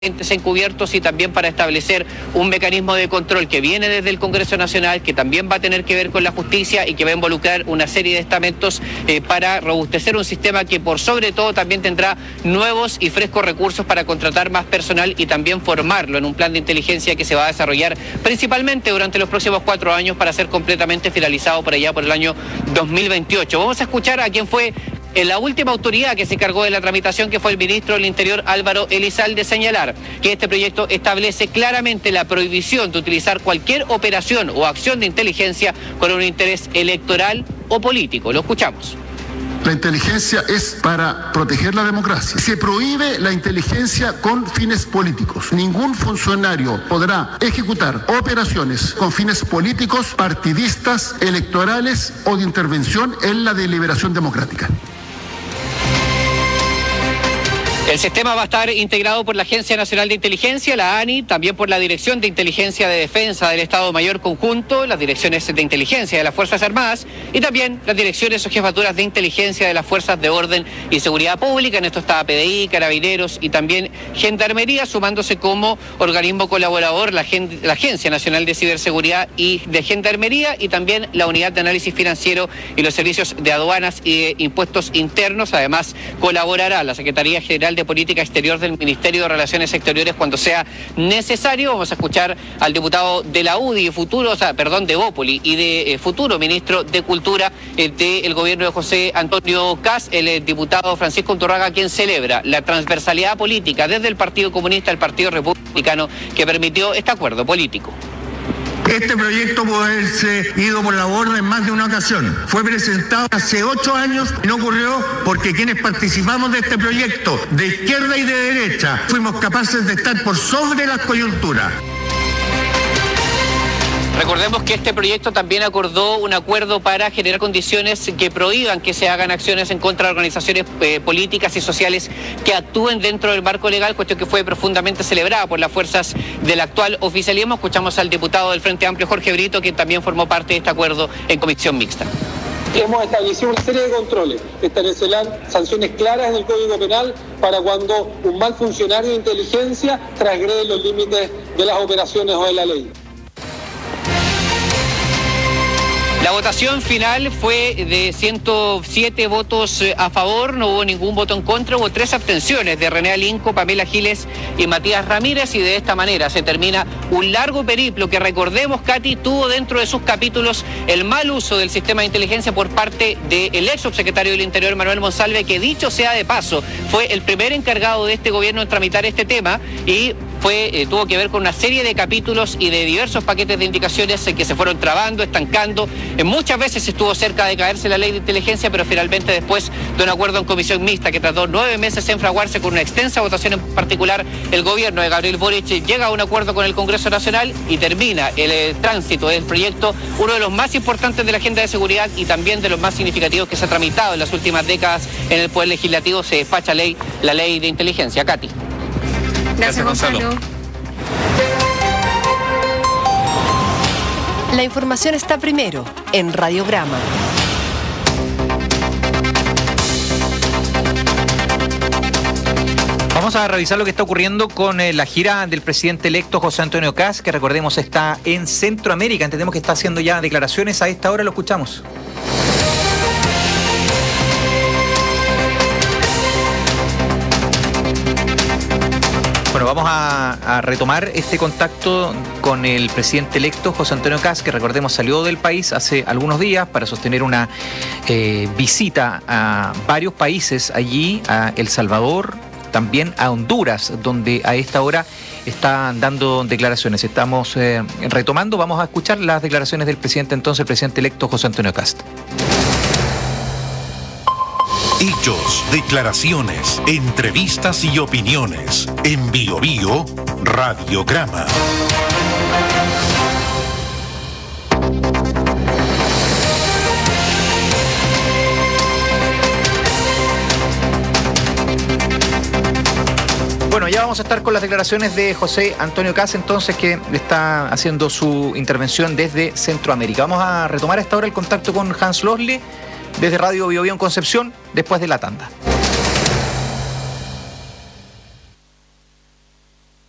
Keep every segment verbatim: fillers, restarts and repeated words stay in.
encubiertos y también para establecer un mecanismo de control que viene desde el Congreso Nacional, que también va a tener que ver con la justicia y que va a involucrar una serie de estamentos eh, para robustecer un sistema que por sobre todo también tendrá nuevos y frescos recursos para contratar más personal y también formarlo en un plan de inteligencia que se va a desarrollar principalmente durante los próximos cuatro años para ser completamente finalizado por allá por el año dos mil veintiocho. Vamos a escuchar a quien fue en la última autoridad que se encargó de la tramitación, que fue el ministro del Interior, Álvaro Elizalde, señalar que este proyecto establece claramente la prohibición de utilizar cualquier operación o acción de inteligencia con un interés electoral o político. Lo escuchamos. La inteligencia es para proteger la democracia. Se prohíbe la inteligencia con fines políticos. Ningún funcionario podrá ejecutar operaciones con fines políticos, partidistas, electorales o de intervención en la deliberación democrática. El sistema va a estar integrado por la Agencia Nacional de Inteligencia, la A N I, también por la Dirección de Inteligencia de Defensa del Estado Mayor Conjunto, las direcciones de inteligencia de las Fuerzas Armadas y también las direcciones o jefaturas de inteligencia de las Fuerzas de Orden y Seguridad Pública. En esto está P D I, Carabineros y también Gendarmería, sumándose como organismo colaborador la, Gen la Agencia Nacional de Ciberseguridad y de Gendarmería y también la Unidad de Análisis Financiero y los Servicios de Aduanas y de Impuestos Internos. Además, colaborará la Secretaría General de Política Exterior del Ministerio de Relaciones Exteriores cuando sea necesario. Vamos a escuchar al diputado de la U D I, futuro, o sea, perdón, de Bópoli y de eh, futuro ministro de Cultura eh, del gobierno de José Antonio Kast, el eh, diputado Francisco Unturraga, quien celebra la transversalidad política desde el Partido Comunista al Partido Republicano que permitió este acuerdo político. Este proyecto pudo haberse ido por la borda en más de una ocasión. Fue presentado hace ocho años y no ocurrió porque quienes participamos de este proyecto, de izquierda y de derecha, fuimos capaces de estar por sobre las coyunturas. Recordemos que este proyecto también acordó un acuerdo para generar condiciones que prohíban que se hagan acciones en contra de organizaciones eh, políticas y sociales que actúen dentro del marco legal, cuestión que fue profundamente celebrada por las fuerzas del actual oficialismo. Escuchamos al diputado del Frente Amplio, Jorge Brito, quien también formó parte de este acuerdo en comisión mixta. Hemos establecido una serie de controles, establecerán sanciones claras en el Código Penal para cuando un mal funcionario de inteligencia transgrede los límites de las operaciones o de la ley. La votación final fue de ciento siete votos a favor, no hubo ningún voto en contra, hubo tres abstenciones de René Alinco, Pamela Giles y Matías Ramírez, y de esta manera se termina un largo periplo que, recordemos, Katy, tuvo dentro de sus capítulos el mal uso del sistema de inteligencia por parte del ex subsecretario del Interior, Manuel Monsalve, que dicho sea de paso, fue el primer encargado de este gobierno en tramitar este tema y Fue, eh, tuvo que ver con una serie de capítulos y de diversos paquetes de indicaciones eh, que se fueron trabando, estancando. Eh, muchas veces estuvo cerca de caerse la ley de inteligencia, pero finalmente, después de un acuerdo en comisión mixta que tardó nueve meses en fraguarse con una extensa votación en particular, el gobierno de Gabriel Boric llega a un acuerdo con el Congreso Nacional y termina el eh, tránsito del proyecto, uno de los más importantes de la agenda de seguridad y también de los más significativos que se ha tramitado en las últimas décadas en el Poder Legislativo. Se despacha ley, la ley de inteligencia. Katy. Gracias, Gonzalo. La información está primero en Radiograma. Vamos a revisar lo que está ocurriendo con eh, la gira del presidente electo José Antonio Kast, que recordemos está en Centroamérica. Entendemos que está haciendo ya declaraciones. A esta hora lo escuchamos. Bueno, vamos a, a retomar este contacto con el presidente electo José Antonio Kast, que recordemos salió del país hace algunos días para sostener una eh, visita a varios países allí, a El Salvador, también a Honduras, donde a esta hora está dando declaraciones. Estamos eh, retomando, vamos a escuchar las declaraciones del presidente entonces, el presidente electo José Antonio Kast. Hechos, declaraciones, entrevistas y opiniones. En Bio Bio, Radiograma. Bueno, ya vamos a estar con las declaraciones de José Antonio Kast, entonces, que está haciendo su intervención desde Centroamérica. Vamos a retomar a esta hora el contacto con Hans Losli, desde Radio Bio Bio en Concepción, después de la tanda.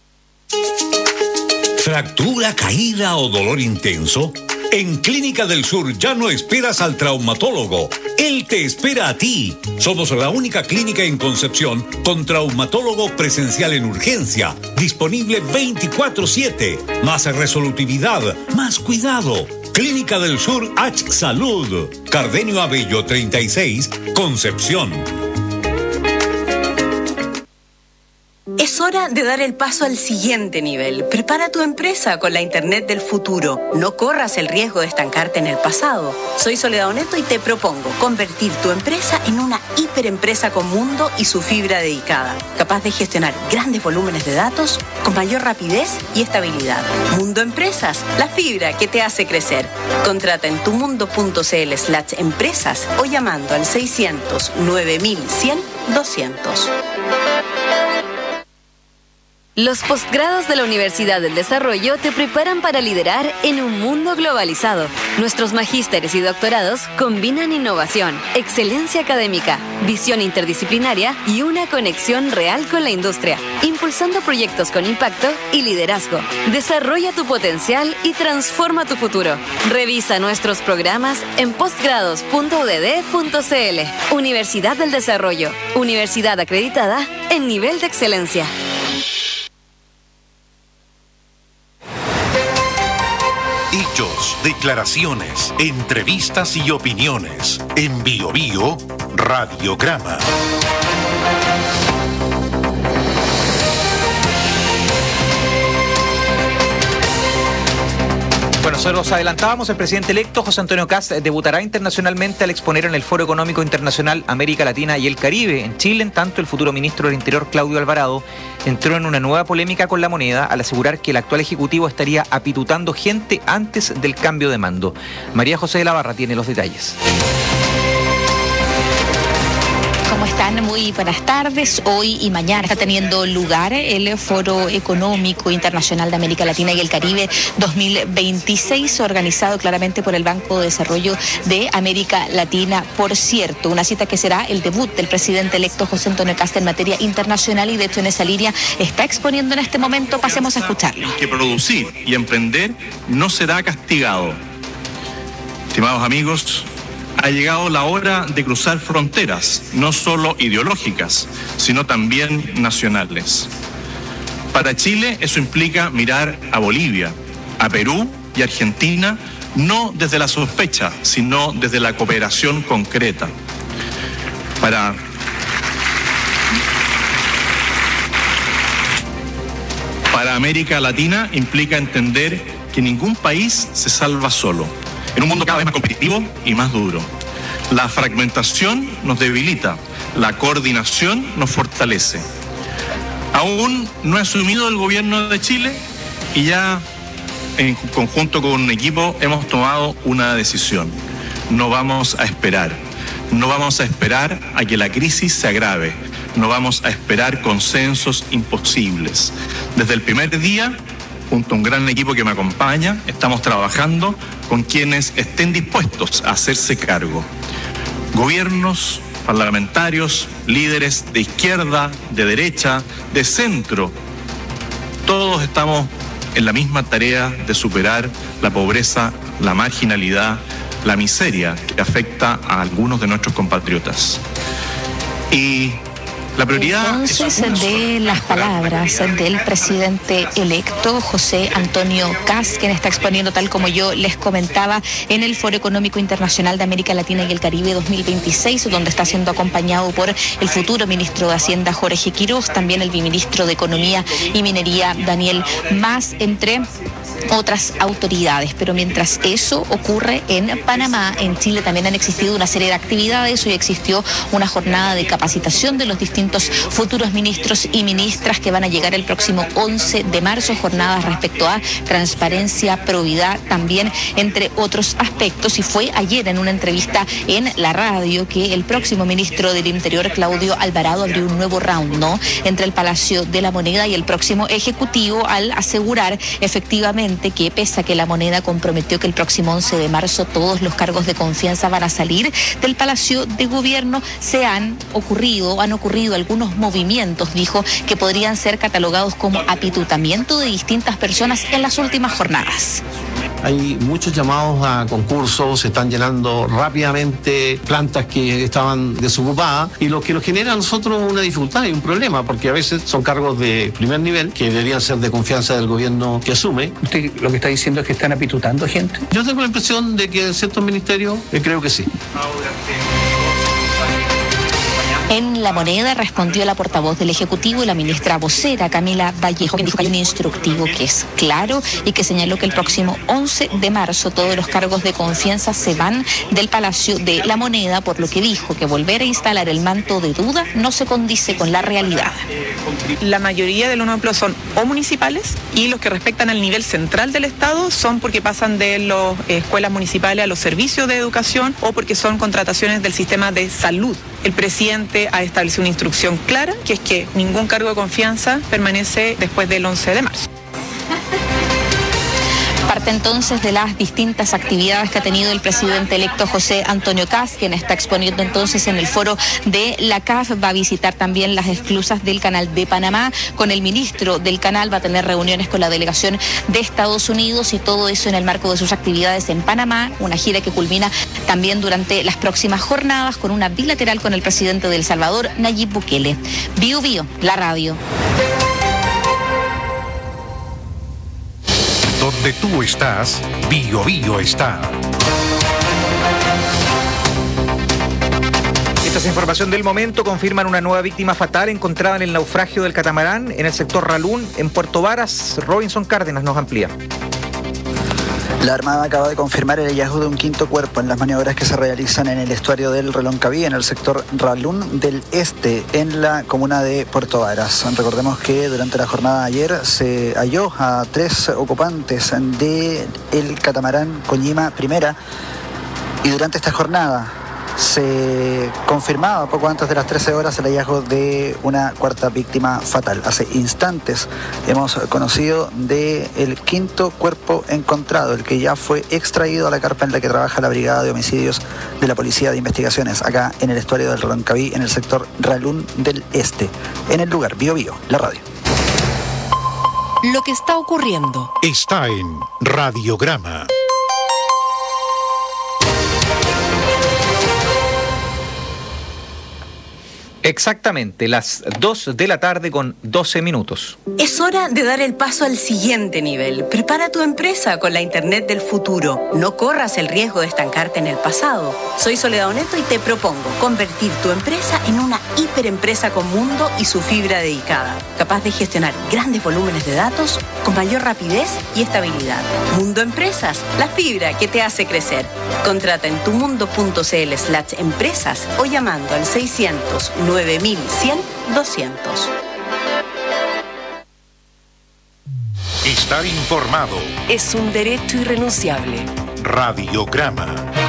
¿Fractura, caída o dolor intenso? En Clínica del Sur ya no esperas al traumatólogo. Él te espera a ti. Somos la única clínica en Concepción con traumatólogo presencial en urgencia, disponible veinticuatro siete. Más resolutividad, más cuidado. Clínica del Sur H Salud. Cardenio Abello treinta y seis, Concepción. Es hora de dar el paso al siguiente nivel. Prepara tu empresa con la Internet del futuro. No corras el riesgo de estancarte en el pasado. Soy Soledad Oneto y te propongo convertir tu empresa en una hiperempresa con mundo y su fibra dedicada, capaz de gestionar grandes volúmenes de datos con mayor rapidez y estabilidad. Mundo Empresas, la fibra que te hace crecer. Contrata en tumundo.cl slash empresas o llamando al seiscientos nueve mil cien doscientos. Los posgrados de la Universidad del Desarrollo te preparan para liderar en un mundo globalizado. Nuestros magísteres y doctorados combinan innovación, excelencia académica, visión interdisciplinaria y una conexión real con la industria, impulsando proyectos con impacto y liderazgo. Desarrolla tu potencial y transforma tu futuro. Revisa nuestros programas en postgrados punto u d d punto c l. Universidad del Desarrollo, universidad acreditada en nivel de excelencia. Hechos, declaraciones, entrevistas y opiniones. En Biobío, Radiograma. Bueno, nosotros adelantábamos, el presidente electo José Antonio Kast debutará internacionalmente al exponer en el Foro Económico Internacional América Latina y el Caribe. En Chile, en tanto, el futuro ministro del Interior, Claudio Alvarado, entró en una nueva polémica con la moneda al asegurar que el actual ejecutivo estaría apitutando gente antes del cambio de mando. María José de la Barra tiene los detalles. ¿Cómo están? Muy buenas tardes. Hoy y mañana está teniendo lugar el Foro Económico Internacional de América Latina y el Caribe dos mil veintiséis, organizado claramente por el Banco de Desarrollo de América Latina. Por cierto, una cita que será el debut del presidente electo José Antonio Kast en materia internacional, y de hecho en esa línea está exponiendo en este momento. Pasemos a escucharlo. Que producir y emprender no será castigado. Estimados amigos, ha llegado la hora de cruzar fronteras, no solo ideológicas, sino también nacionales. Para Chile eso implica mirar a Bolivia, a Perú y Argentina, no desde la sospecha, sino desde la cooperación concreta. Para, para América Latina implica entender que ningún país se salva solo, en un mundo cada vez más competitivo y más duro. La fragmentación nos debilita, la coordinación nos fortalece. Aún no ha asumido el gobierno de Chile y ya en conjunto con un equipo hemos tomado una decisión. No vamos a esperar, no vamos a esperar a que la crisis se agrave, no vamos a esperar consensos imposibles. Desde el primer día, junto a un gran equipo que me acompaña, estamos trabajando con quienes estén dispuestos a hacerse cargo. Gobiernos, parlamentarios, líderes de izquierda, de derecha, de centro, todos estamos en la misma tarea de superar la pobreza, la marginalidad, la miseria que afecta a algunos de nuestros compatriotas. Y la prioridad entonces es de las palabras del presidente electo José Antonio Kast, quien está exponiendo, tal como yo les comentaba, en el Foro Económico Internacional de América Latina y el Caribe dos mil veintiséis, donde está siendo acompañado por el futuro ministro de Hacienda Jorge Quiroz, también el viceministro de Economía y Minería Daniel Mas, entre otras autoridades. Pero mientras eso ocurre en Panamá, en Chile también han existido una serie de actividades. Hoy existió una jornada de capacitación de los distintos futuros ministros y ministras que van a llegar el próximo once de marzo, jornadas respecto a transparencia, probidad, también entre otros aspectos. Y fue ayer en una entrevista en la radio que el próximo ministro del Interior, Claudio Alvarado, abrió un nuevo round, ¿no?, entre el Palacio de la Moneda y el próximo Ejecutivo, al asegurar efectivamente presidente que, pese a que la Moneda comprometió que el próximo once de marzo todos los cargos de confianza van a salir del Palacio de Gobierno, se han ocurrido, han ocurrido algunos movimientos, dijo, que podrían ser catalogados como apitutamiento de distintas personas en las últimas jornadas. Hay muchos llamados a concursos, se están llenando rápidamente plantas que estaban desocupadas, y lo que nos genera a nosotros una dificultad y un problema, porque a veces son cargos de primer nivel que deberían ser de confianza del gobierno que asume. ¿Usted lo que está diciendo es que están apitutando gente? Yo tengo la impresión de que en ciertos ministerios eh, creo que sí. En La Moneda respondió la portavoz del Ejecutivo y la ministra vocera Camila Vallejo, que dijo que hay un instructivo que es claro y que señaló que el próximo once de marzo todos los cargos de confianza se van del Palacio de La Moneda, por lo que dijo que volver a instalar el manto de duda no se condice con la realidad. La mayoría de los nuevos empleos son o municipales, y los que respectan al nivel central del Estado son porque pasan de las escuelas municipales a los servicios de educación o porque son contrataciones del sistema de salud. El presidente ha establecido una instrucción clara, que es que ningún cargo de confianza permanece después del once de marzo. Parte entonces de las distintas actividades que ha tenido el presidente electo José Antonio Kast, quien está exponiendo entonces en el foro de la C A F. Va a visitar también las esclusas del Canal de Panamá con el ministro del canal, va a tener reuniones con la delegación de Estados Unidos, y todo eso en el marco de sus actividades en Panamá, una gira que culmina también durante las próximas jornadas con una bilateral con el presidente de El Salvador, Nayib Bukele. Bio Bio, la radio. Donde tú estás, Bio Bio está. Esta es información del momento. Confirman una nueva víctima fatal encontrada en el naufragio del catamarán en el sector Ralún, en Puerto Varas. Robinson Cárdenas nos amplía. La Armada acaba de confirmar el hallazgo de un quinto cuerpo en las maniobras que se realizan en el estuario del Reloncaví, en el sector Ralún del Este, en la comuna de Puerto Varas. Recordemos que durante la jornada de ayer se halló a tres ocupantes del catamarán Coñima Primera, y durante esta jornada se confirmaba poco antes de las trece horas el hallazgo de una cuarta víctima fatal. Hace instantes hemos conocido del quinto cuerpo encontrado, el que ya fue extraído a la carpa en la que trabaja la Brigada de Homicidios de la Policía de Investigaciones, acá en el estuario del Reloncaví, en el sector Ralún del Este. En el lugar, Bio Bio, la radio. Lo que está ocurriendo Está en Radiograma. Exactamente, las dos de la tarde con doce minutos. Es hora de dar el paso al siguiente nivel. Prepara tu empresa con la Internet del futuro. No corras el riesgo de estancarte en el pasado. Soy Soledad Oneto y te propongo convertir tu empresa en una hiperempresa con mundo y su fibra dedicada, capaz de gestionar grandes volúmenes de datos con mayor rapidez y estabilidad. Mundo Empresas, la fibra que te hace crecer. Contrata en tumundo.cl slash empresas o llamando al seiscientos nueve mil cien doscientos. Estar informado es un derecho irrenunciable. Radiograma.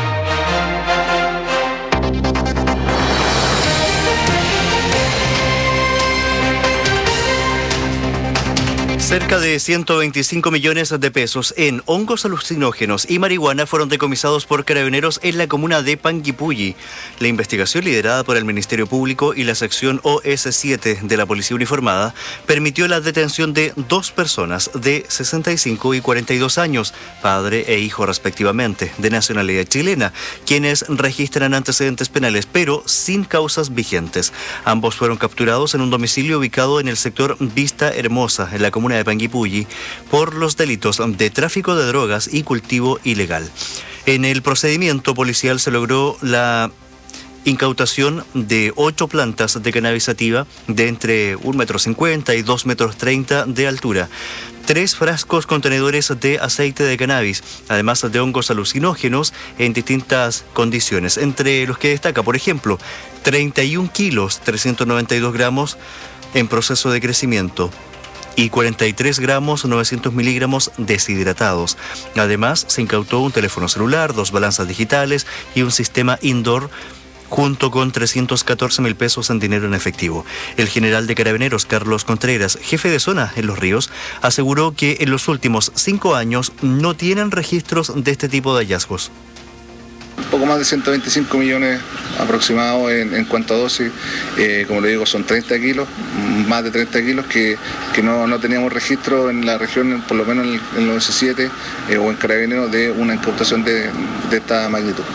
Cerca de ciento veinticinco millones de pesos en hongos alucinógenos y marihuana fueron decomisados por carabineros en la comuna de Panguipulli. La investigación, liderada por el Ministerio Público y la sección O S siete de la Policía Uniformada, permitió la detención de dos personas de sesenta y cinco y cuarenta y dos años, padre e hijo respectivamente, de nacionalidad chilena, quienes registran antecedentes penales pero sin causas vigentes. Ambos fueron capturados en un domicilio ubicado en el sector Vista Hermosa, en la comuna de Panguipulli, por los delitos de tráfico de drogas y cultivo ilegal. En el procedimiento policial se logró la incautación de ocho plantas de cannabis sativa de entre un metro cincuenta y dos metros treinta de altura, tres frascos contenedores de aceite de cannabis, además de hongos alucinógenos en distintas condiciones, entre los que destaca, por ejemplo, treinta y un kilos, trescientos noventa y dos gramos en proceso de crecimiento, y cuarenta y tres gramos, novecientos miligramos deshidratados. Además, se incautó un teléfono celular, dos balanzas digitales y un sistema indoor junto con trescientos catorce mil pesos en dinero en efectivo. El general de Carabineros, Carlos Contreras, jefe de zona en Los Ríos, aseguró que en los últimos cinco años no tienen registros de este tipo de hallazgos. Un poco más de ciento veinticinco millones aproximados en, en cuanto a dosis, eh, como le digo, son treinta kilos, más de treinta kilos que, que no, no teníamos registro en la región, por lo menos en, el, en los S siete eh, o en Carabineros, de una incautación de, de esta magnitud.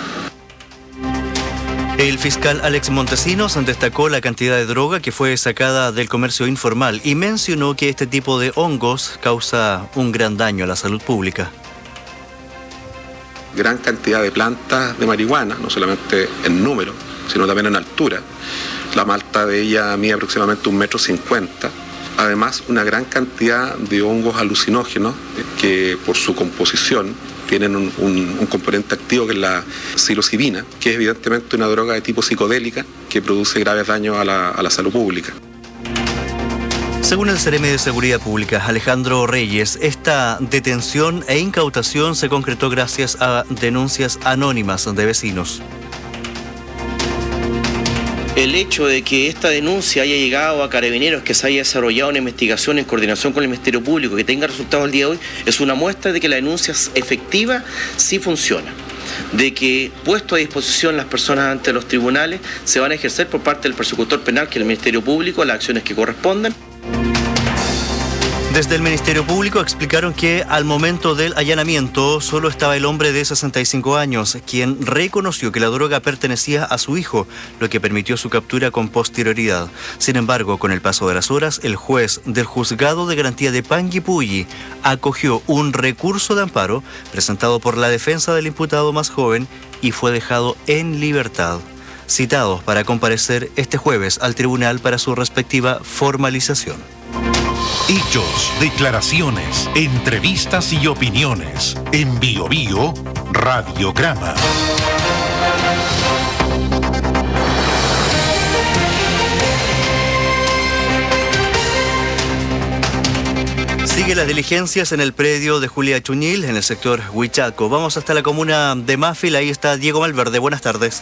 El fiscal Alex Montesinos destacó la cantidad de droga que fue sacada del comercio informal y mencionó que este tipo de hongos causa un gran daño a la salud pública. Gran cantidad de plantas de marihuana, no solamente en número, sino también en altura. La malta de ella mide aproximadamente un metro cincuenta. Además, una gran cantidad de hongos alucinógenos que por su composición tienen un, un, un componente activo que es la psilocibina, que es evidentemente una droga de tipo psicodélica que produce graves daños a la, a la salud pública. Según el Ceremi de Seguridad Pública, Alejandro Reyes, esta detención e incautación se concretó gracias a denuncias anónimas de vecinos. El hecho de que esta denuncia haya llegado a Carabineros, que se haya desarrollado una investigación en coordinación con el Ministerio Público, que tenga resultados el día de hoy, es una muestra de que la denuncia efectiva sí funciona. De que, puesto a disposición las personas ante los tribunales, se van a ejercer por parte del persecutor penal, que es el Ministerio Público, las acciones que correspondan. Desde el Ministerio Público explicaron que al momento del allanamiento solo estaba el hombre de sesenta y cinco años, quien reconoció que la droga pertenecía a su hijo, lo que permitió su captura con posterioridad. Sin embargo, con el paso de las horas, el juez del Juzgado de Garantía de Panguipulli acogió un recurso de amparo presentado por la defensa del imputado más joven y fue dejado en libertad. Citados para comparecer este jueves al tribunal para su respectiva formalización. Hechos, declaraciones, entrevistas y opiniones. En Bio Bio, Radiograma. Sigue las diligencias en el predio de Julia Chuñil, en el sector Huichaco. Vamos hasta la comuna de Mafil, ahí está Diego Malverde. Buenas tardes.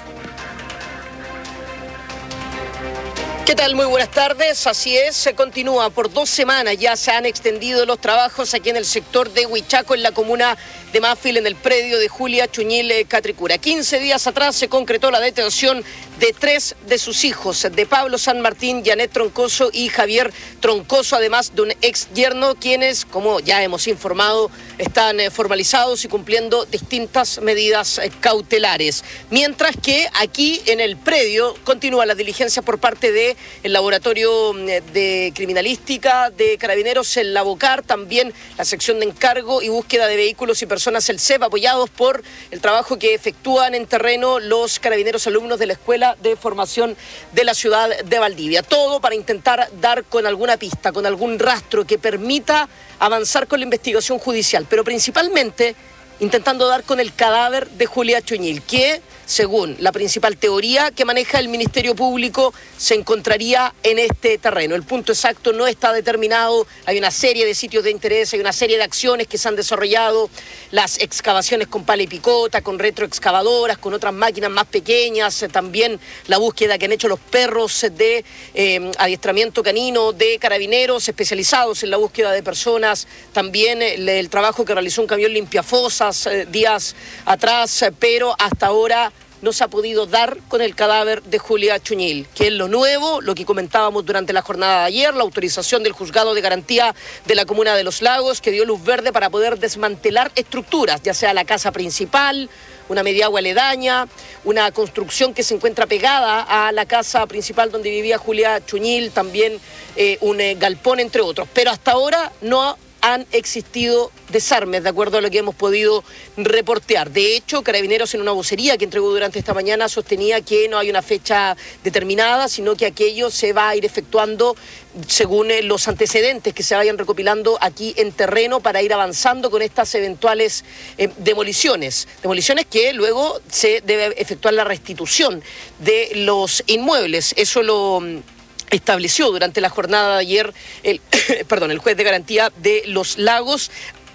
¿Qué tal? Muy buenas tardes. Así es, se continúa por dos semanas. Ya se han extendido los trabajos aquí en el sector de Huichaco, en la comuna de Mafil, en el predio de Julia Chuñil Catricura. quince días atrás se concretó la detención de tres de sus hijos, de Pablo San Martín, Janet Troncoso y Javier Troncoso, además de un ex yerno, quienes, como ya hemos informado, están formalizados y cumpliendo distintas medidas cautelares. Mientras que aquí en el predio continúa la diligencia por parte de el Laboratorio de Criminalística de Carabineros, el Labocar, también la sección de encargo y búsqueda de vehículos y personas, el C E P, apoyados por el trabajo que efectúan en terreno los carabineros alumnos de la Escuela de Formación de la ciudad de Valdivia. Todo para intentar dar con alguna pista, con algún rastro que permita avanzar con la investigación judicial, pero principalmente intentando dar con el cadáver de Julia Chuñil, que, según la principal teoría que maneja el Ministerio Público, se encontraría en este terreno. El punto exacto no está determinado, hay una serie de sitios de interés, hay una serie de acciones que se han desarrollado, las excavaciones con pala y picota, con retroexcavadoras, con otras máquinas más pequeñas, también la búsqueda que han hecho los perros de eh, adiestramiento canino de carabineros especializados en la búsqueda de personas, también el, el trabajo que realizó un camión limpiafosas eh, días atrás, pero hasta ahora no se ha podido dar con el cadáver de Julia Chuñil, que es lo nuevo, lo que comentábamos durante la jornada de ayer, la autorización del Juzgado de Garantía de la Comuna de Los Lagos, que dio luz verde para poder desmantelar estructuras, ya sea la casa principal, una mediagua aledaña, una construcción que se encuentra pegada a la casa principal donde vivía Julia Chuñil, también eh, un eh, galpón, entre otros. Pero hasta ahora no han existido desarmes, de acuerdo a lo que hemos podido reportear. De hecho, Carabineros, en una vocería que entregó durante esta mañana, sostenía que no hay una fecha determinada, sino que aquello se va a ir efectuando según los antecedentes que se vayan recopilando aquí en terreno para ir avanzando con estas eventuales eh, demoliciones. Demoliciones que luego se debe efectuar la restitución de los inmuebles. Eso lo estableció durante la jornada de ayer el, perdón, el juez de garantía de Los Lagos.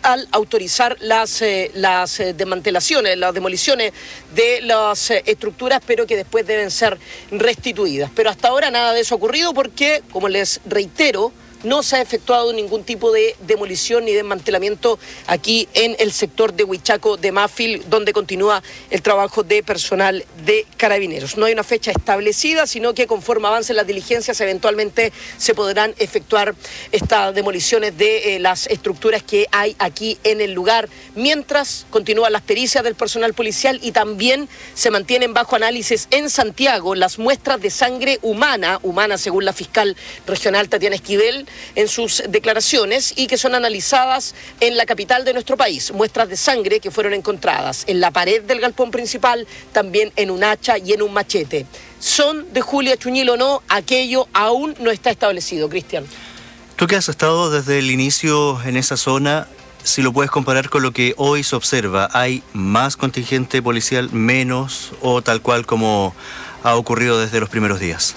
al autorizar las, eh, las eh, desmantelaciones, las demoliciones de las eh, estructuras, pero que después deben ser restituidas. Pero hasta ahora nada de eso ha ocurrido porque, como les reitero, no se ha efectuado ningún tipo de demolición ni desmantelamiento aquí en el sector de Huichaco de Mafil, donde continúa el trabajo de personal de Carabineros. No hay una fecha establecida, sino que conforme avancen las diligencias, eventualmente se podrán efectuar estas demoliciones de eh, las estructuras que hay aquí en el lugar, mientras continúan las pericias del personal policial y también se mantienen bajo análisis en Santiago las muestras de sangre humana, humana según la fiscal regional Tatiana Esquivel, en sus declaraciones, y que son analizadas en la capital de nuestro país. Muestras de sangre que fueron encontradas en la pared del galpón principal, también en un hacha y en un machete. ¿Son de Julia Chuñil o no? Aquello aún no está establecido. Cristian. Tú que has estado desde el inicio en esa zona, si lo puedes comparar con lo que hoy se observa, ¿hay más contingente policial, menos, o tal cual como ha ocurrido desde los primeros días?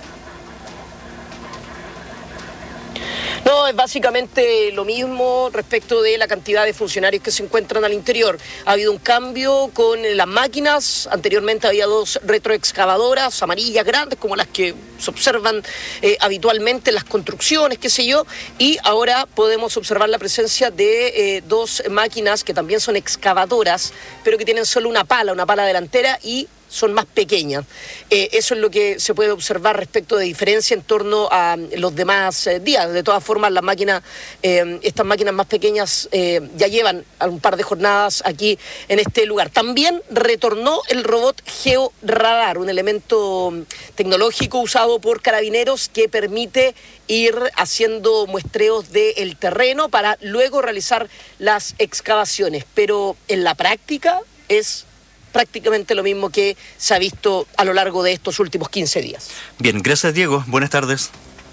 No, es básicamente lo mismo respecto de la cantidad de funcionarios que se encuentran al interior. Ha habido un cambio con las máquinas. Anteriormente había dos retroexcavadoras amarillas grandes, como las que se observan eh, habitualmente en las construcciones, qué sé yo, y ahora podemos observar la presencia de eh, dos máquinas que también son excavadoras, pero que tienen solo una pala, una pala delantera, y son más pequeñas. Eh, eso es lo que se puede observar respecto de diferencia en torno a los demás eh, días. De todas formas, las máquinas, eh, estas máquinas más pequeñas eh, ya llevan un par de jornadas aquí en este lugar. También retornó el robot GeoRadar, un elemento tecnológico usado por Carabineros que permite ir haciendo muestreos del terreno para luego realizar las excavaciones. Pero en la práctica es prácticamente lo mismo que se ha visto a lo largo de estos últimos quince días. Bien, gracias Diego, buenas tardes.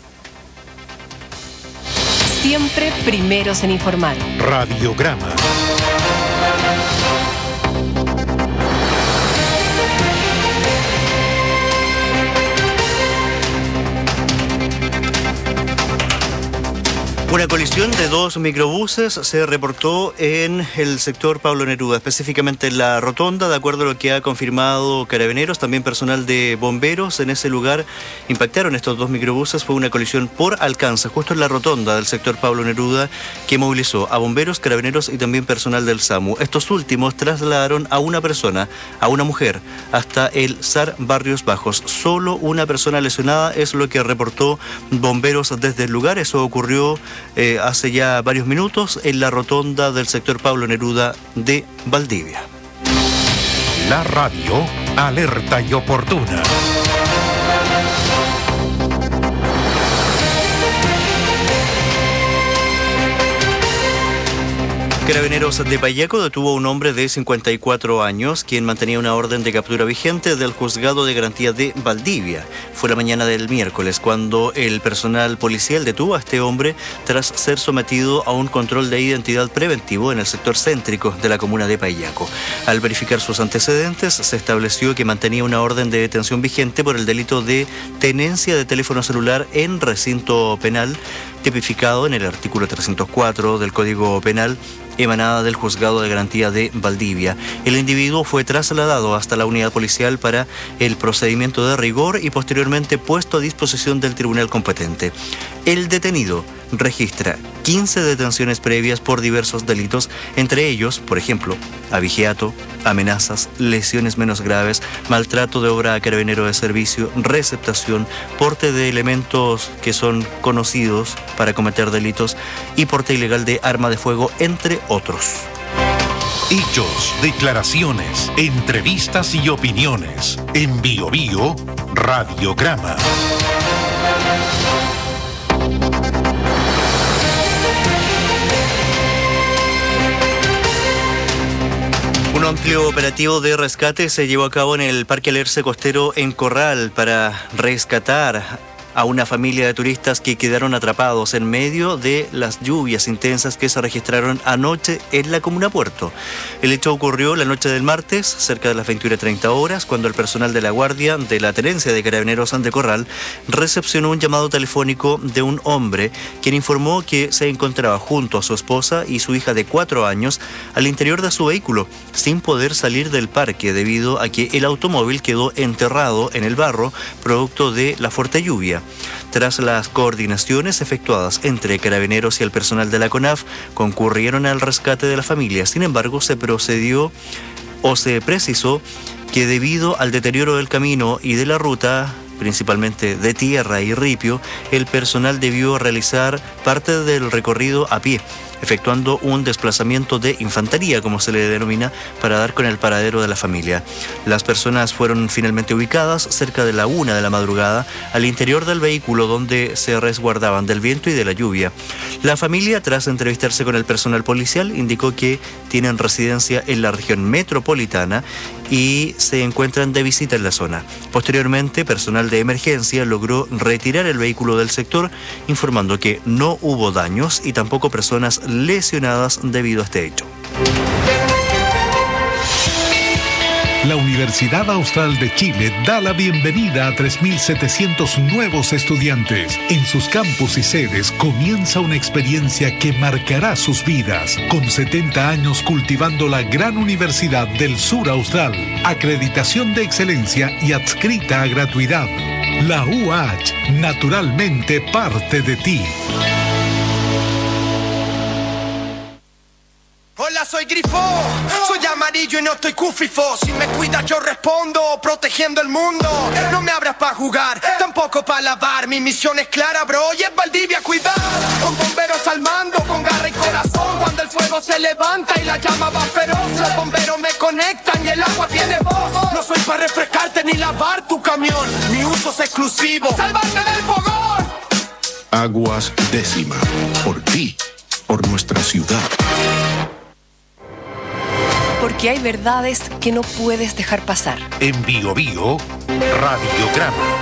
Siempre primeros en informar. Radiograma. Una colisión de dos microbuses se reportó en el sector Pablo Neruda, específicamente en la rotonda, de acuerdo a lo que ha confirmado Carabineros, también personal de bomberos. En ese lugar impactaron estos dos microbuses. Fue una colisión por alcance, justo en la rotonda del sector Pablo Neruda, que movilizó a bomberos, Carabineros y también personal del SAMU. Estos últimos trasladaron a una persona, a una mujer, hasta el S A R Barrios Bajos. Solo una persona lesionada es lo que reportó bomberos desde el lugar. Eso ocurrió Eh, hace ya varios minutos en la rotonda del sector Pablo Neruda de Valdivia. La radio alerta y oportuna. Carabineros de Payaco detuvo a un hombre de cincuenta y cuatro años, quien mantenía una orden de captura vigente del Juzgado de Garantía de Valdivia. Fue la mañana del miércoles cuando el personal policial detuvo a este hombre tras ser sometido a un control de identidad preventivo en el sector céntrico de la comuna de Payaco. Al verificar sus antecedentes, se estableció que mantenía una orden de detención vigente por el delito de tenencia de teléfono celular en recinto penal, tipificado en el artículo trescientos cuatro del Código Penal, emanada del Juzgado de Garantía de Valdivia. El individuo fue trasladado hasta la unidad policial para el procedimiento de rigor y posteriormente puesto a disposición del tribunal competente. El detenido registra quince detenciones previas por diversos delitos, entre ellos, por ejemplo, abigeato, amenazas, lesiones menos graves, maltrato de obra a carabinero de servicio, receptación, porte de elementos que son conocidos para cometer delitos y porte ilegal de arma de fuego, entre otros. Hechos, declaraciones, entrevistas y opiniones. En Bio Bio, Radiograma. Un amplio operativo de rescate se llevó a cabo en el Parque Alerce Costero en Corral para rescatar a una familia de turistas que quedaron atrapados en medio de las lluvias intensas que se registraron anoche en la comuna Puerto. El hecho ocurrió la noche del martes, cerca de las veintiuna treinta horas, cuando el personal de la Guardia de la Tenencia de Carabineros de Corral recepcionó un llamado telefónico de un hombre quien informó que se encontraba junto a su esposa y su hija de cuatro años al interior de su vehículo, sin poder salir del parque debido a que el automóvil quedó enterrado en el barro producto de la fuerte lluvia. Tras las coordinaciones efectuadas entre Carabineros y el personal de la CONAF, concurrieron al rescate de la familia. Sin embargo, se procedió o se precisó que debido al deterioro del camino y de la ruta, principalmente de tierra y ripio, el personal debió realizar parte del recorrido a pie, efectuando un desplazamiento de infantería, como se le denomina, para dar con el paradero de la familia. Las personas fueron finalmente ubicadas cerca de la una de la madrugada al interior del vehículo, donde se resguardaban del viento y de la lluvia. La familia, tras entrevistarse con el personal policial, indicó que tienen residencia en la región metropolitana y se encuentran de visita en la zona. Posteriormente, personal de emergencia logró retirar el vehículo del sector, informando que no hubo daños y tampoco personas lesionadas debido a este hecho. La Universidad Austral de Chile da la bienvenida a tres mil setecientos nuevos estudiantes. En sus campus y sedes comienza una experiencia que marcará sus vidas. Con setenta años cultivando la gran Universidad del Sur Austral. Acreditación de excelencia y adscrita a gratuidad. La U H, naturalmente parte de ti. Hola, soy Grifo, soy amarillo y no estoy cufifo. Si me cuidas yo respondo, protegiendo el mundo. No me abras pa' jugar, tampoco pa' lavar. Mi misión es clara, bro, y es Valdivia cuidar. Con bomberos al mando, con garra y corazón. Cuando el fuego se levanta y la llama va feroz, los bomberos me conectan y el agua tiene voz. No soy pa' refrescarte ni lavar tu camión, mi uso es exclusivo, salvarme del fogón. Aguas Décima, por ti, por nuestra ciudad. Porque hay verdades que no puedes dejar pasar. En Bio Bio, Radiograma.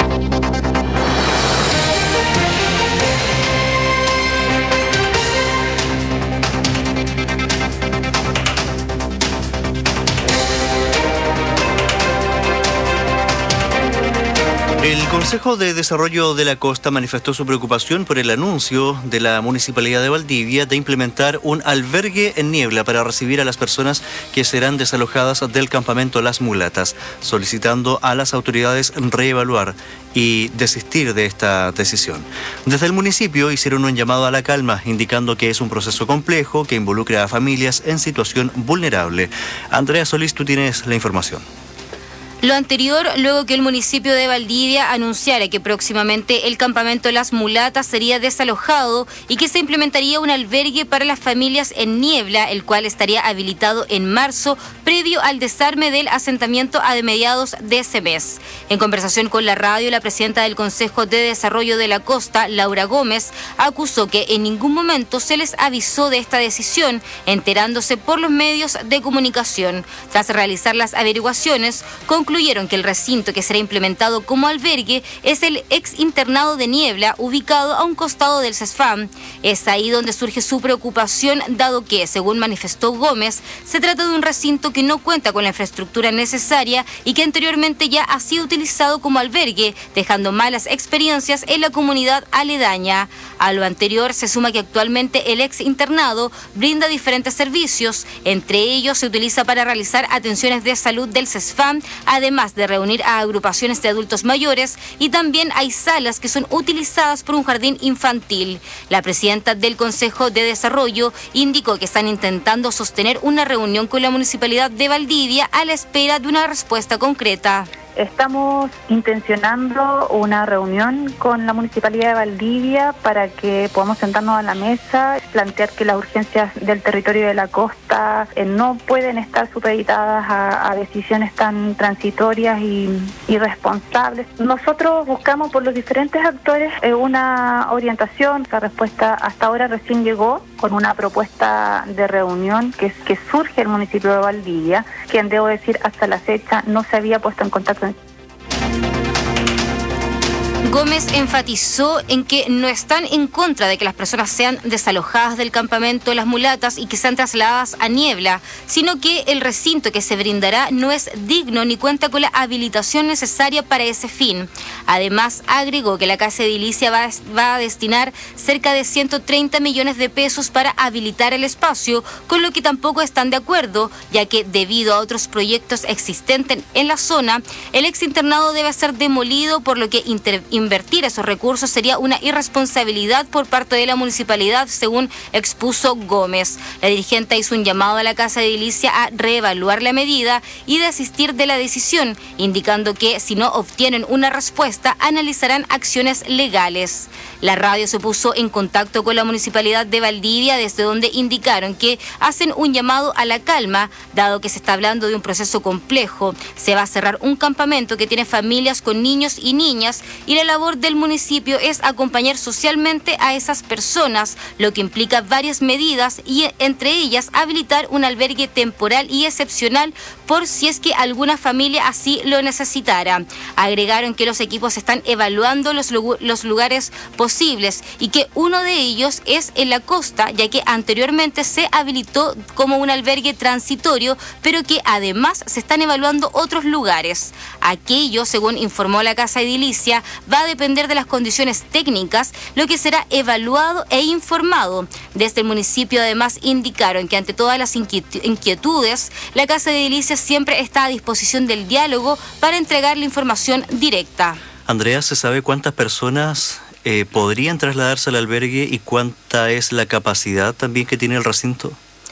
El Consejo de Desarrollo de la Costa manifestó su preocupación por el anuncio de la Municipalidad de Valdivia de implementar un albergue en niebla para recibir a las personas que serán desalojadas del campamento Las Mulatas, solicitando a las autoridades reevaluar y desistir de esta decisión. Desde el municipio hicieron un llamado a la calma, indicando que es un proceso complejo que involucra a familias en situación vulnerable. Andrea Solís, tú tienes la información. Lo anterior, luego que el municipio de Valdivia anunciara que próximamente el campamento Las Mulatas sería desalojado y que se implementaría un albergue para las familias en niebla, el cual estaría habilitado en marzo, previo al desarme del asentamiento a mediados de ese mes. En conversación con la radio, la presidenta del Consejo de Desarrollo de la Costa, Laura Gómez, acusó que en ningún momento se les avisó de esta decisión, enterándose por los medios de comunicación. Tras realizar las averiguaciones, con concluyeron que el recinto que será implementado como albergue es el ex internado de Niebla, ubicado a un costado del CESFAM. Es ahí donde surge su preocupación, dado que, según manifestó Gómez, se trata de un recinto que no cuenta con la infraestructura necesaria y que anteriormente ya ha sido utilizado como albergue, dejando malas experiencias en la comunidad aledaña. A lo anterior se suma que actualmente el ex internado brinda diferentes servicios, entre ellos se utiliza para realizar atenciones de salud del CESFAM, además de reunir a agrupaciones de adultos mayores, y también hay salas que son utilizadas por un jardín infantil. La presidenta del Consejo de Desarrollo indicó que están intentando sostener una reunión con la Municipalidad de Valdivia a la espera de una respuesta concreta. Estamos intencionando una reunión con la Municipalidad de Valdivia para que podamos sentarnos a la mesa, plantear que las urgencias del territorio de la costa eh, no pueden estar supeditadas a, a decisiones tan transitorias y irresponsables. Nosotros buscamos por los diferentes actores eh, una orientación. La respuesta hasta ahora recién llegó con una propuesta de reunión que, que surge el municipio de Valdivia, quien, debo decir, hasta la fecha no se había puesto en contacto. Gómez enfatizó en que no están en contra de que las personas sean desalojadas del campamento Las Mulatas y que sean trasladadas a Niebla, sino que el recinto que se brindará no es digno ni cuenta con la habilitación necesaria para ese fin. Además, agregó que la Casa Edilicia va, va a destinar cerca de ciento treinta millones de pesos para habilitar el espacio, con lo que tampoco están de acuerdo, ya que debido a otros proyectos existentes en la zona, el exinternado debe ser demolido, por lo que inter invertir esos recursos sería una irresponsabilidad por parte de la municipalidad, según expuso Gómez. La dirigente hizo un llamado a la Casa Edilicia a reevaluar la medida y desistir de la decisión, indicando que si no obtienen una respuesta, analizarán acciones legales. La radio se puso en contacto con la municipalidad de Valdivia, desde donde indicaron que hacen un llamado a la calma, dado que se está hablando de un proceso complejo. Se va a cerrar un campamento que tiene familias con niños y niñas, y la labor del municipio es acompañar socialmente a esas personas, lo que implica varias medidas y entre ellas habilitar un albergue temporal y excepcional por si es que alguna familia así lo necesitara. Agregaron que los equipos están evaluando los, los lugares posibles y que uno de ellos es en la costa, ya que anteriormente se habilitó como un albergue transitorio, pero que además se están evaluando otros lugares. Aquello, según informó la Casa Edilicia, va a depender de las condiciones técnicas, lo que será evaluado e informado. Desde el municipio además indicaron que ante todas las inquietudes, la Casa Edilicia siempre está a disposición del diálogo para entregar la información directa. Andrea, ¿se sabe cuántas personas eh, podrían trasladarse al albergue y cuánta es la capacidad también que tiene el recinto?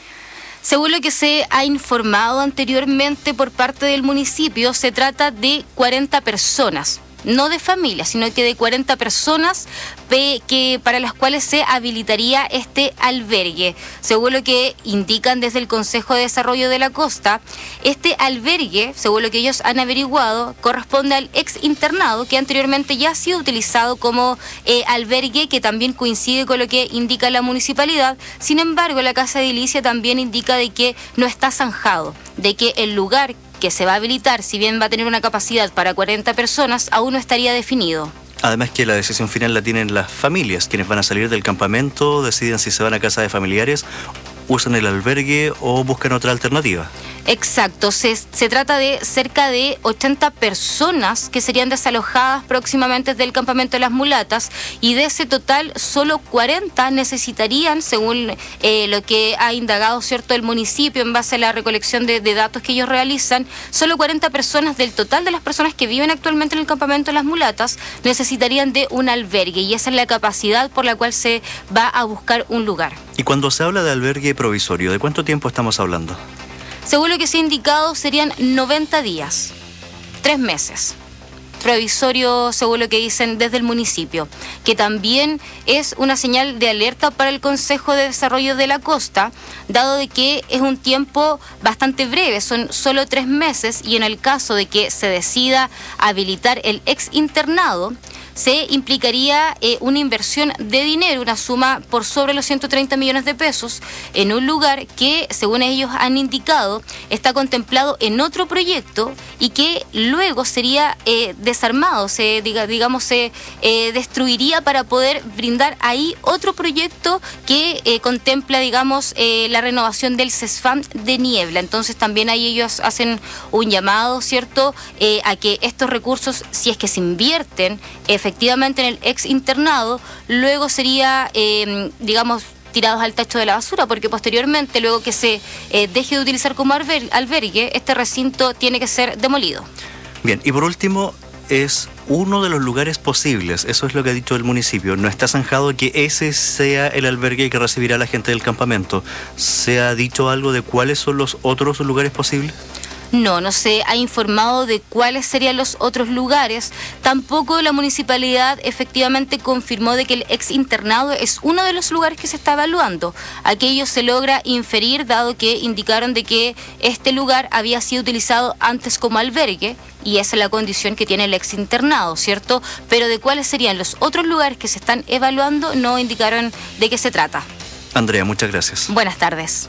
Según lo que se ha informado anteriormente por parte del municipio, se trata de cuarenta personas. No de familias, sino que de cuarenta personas que, para las cuales se habilitaría este albergue. Según lo que indican desde el Consejo de Desarrollo de la Costa, este albergue, según lo que ellos han averiguado, corresponde al ex internado que anteriormente ya ha sido utilizado como eh, albergue, que también coincide con lo que indica la municipalidad. Sin embargo, la Casa Edilicia también indica de que no está zanjado, de que el lugar que se va a habilitar, si bien va a tener una capacidad para cuarenta personas, aún no estaría definido. Además que la decisión final la tienen las familias, quienes van a salir del campamento, deciden si se van a casa de familiares, usan el albergue o buscan otra alternativa. Exacto, se, se trata de cerca de ochenta personas que serían desalojadas próximamente del campamento de Las Mulatas, y de ese total solo cuarenta necesitarían, según eh, lo que ha indagado cierto el municipio en base a la recolección de, de datos que ellos realizan, solo cuarenta personas del total de las personas que viven actualmente en el campamento de Las Mulatas necesitarían de un albergue, y esa es la capacidad por la cual se va a buscar un lugar. Y cuando se habla de albergue provisorio, ¿de cuánto tiempo estamos hablando? Según lo que se ha indicado, serían noventa días, tres meses. Provisorio, según lo que dicen desde el municipio, que también es una señal de alerta para el Consejo de Desarrollo de la Costa, dado de que es un tiempo bastante breve, son solo tres meses, y en el caso de que se decida habilitar el ex internado, se implicaría eh, una inversión de dinero, una suma por sobre los ciento treinta millones de pesos, en un lugar que, según ellos han indicado, está contemplado en otro proyecto y que luego sería eh, desarmado, se diga, digamos, se eh, destruiría para poder brindar ahí otro proyecto que eh, contempla, digamos, eh, la renovación del CESFAM de Niebla. Entonces también ahí ellos hacen un llamado, ¿cierto?, eh, a que estos recursos, si es que se invierten, efectivamente en el ex internado, luego sería, eh, digamos, tirados al tacho de la basura, porque posteriormente, luego que se eh, deje de utilizar como alber albergue, este recinto tiene que ser demolido. Bien, y por último, es uno de los lugares posibles, eso es lo que ha dicho el municipio, no está zanjado que ese sea el albergue que recibirá a la gente del campamento. ¿Se ha dicho algo de cuáles son los otros lugares posibles? No, no se ha informado de cuáles serían los otros lugares. Tampoco la municipalidad efectivamente confirmó de que el ex internado es uno de los lugares que se está evaluando. Aquello se logra inferir, dado que indicaron de que este lugar había sido utilizado antes como albergue, y esa es la condición que tiene el ex internado, ¿cierto? Pero de cuáles serían los otros lugares que se están evaluando no indicaron de qué se trata. Andrea, muchas gracias. Buenas tardes.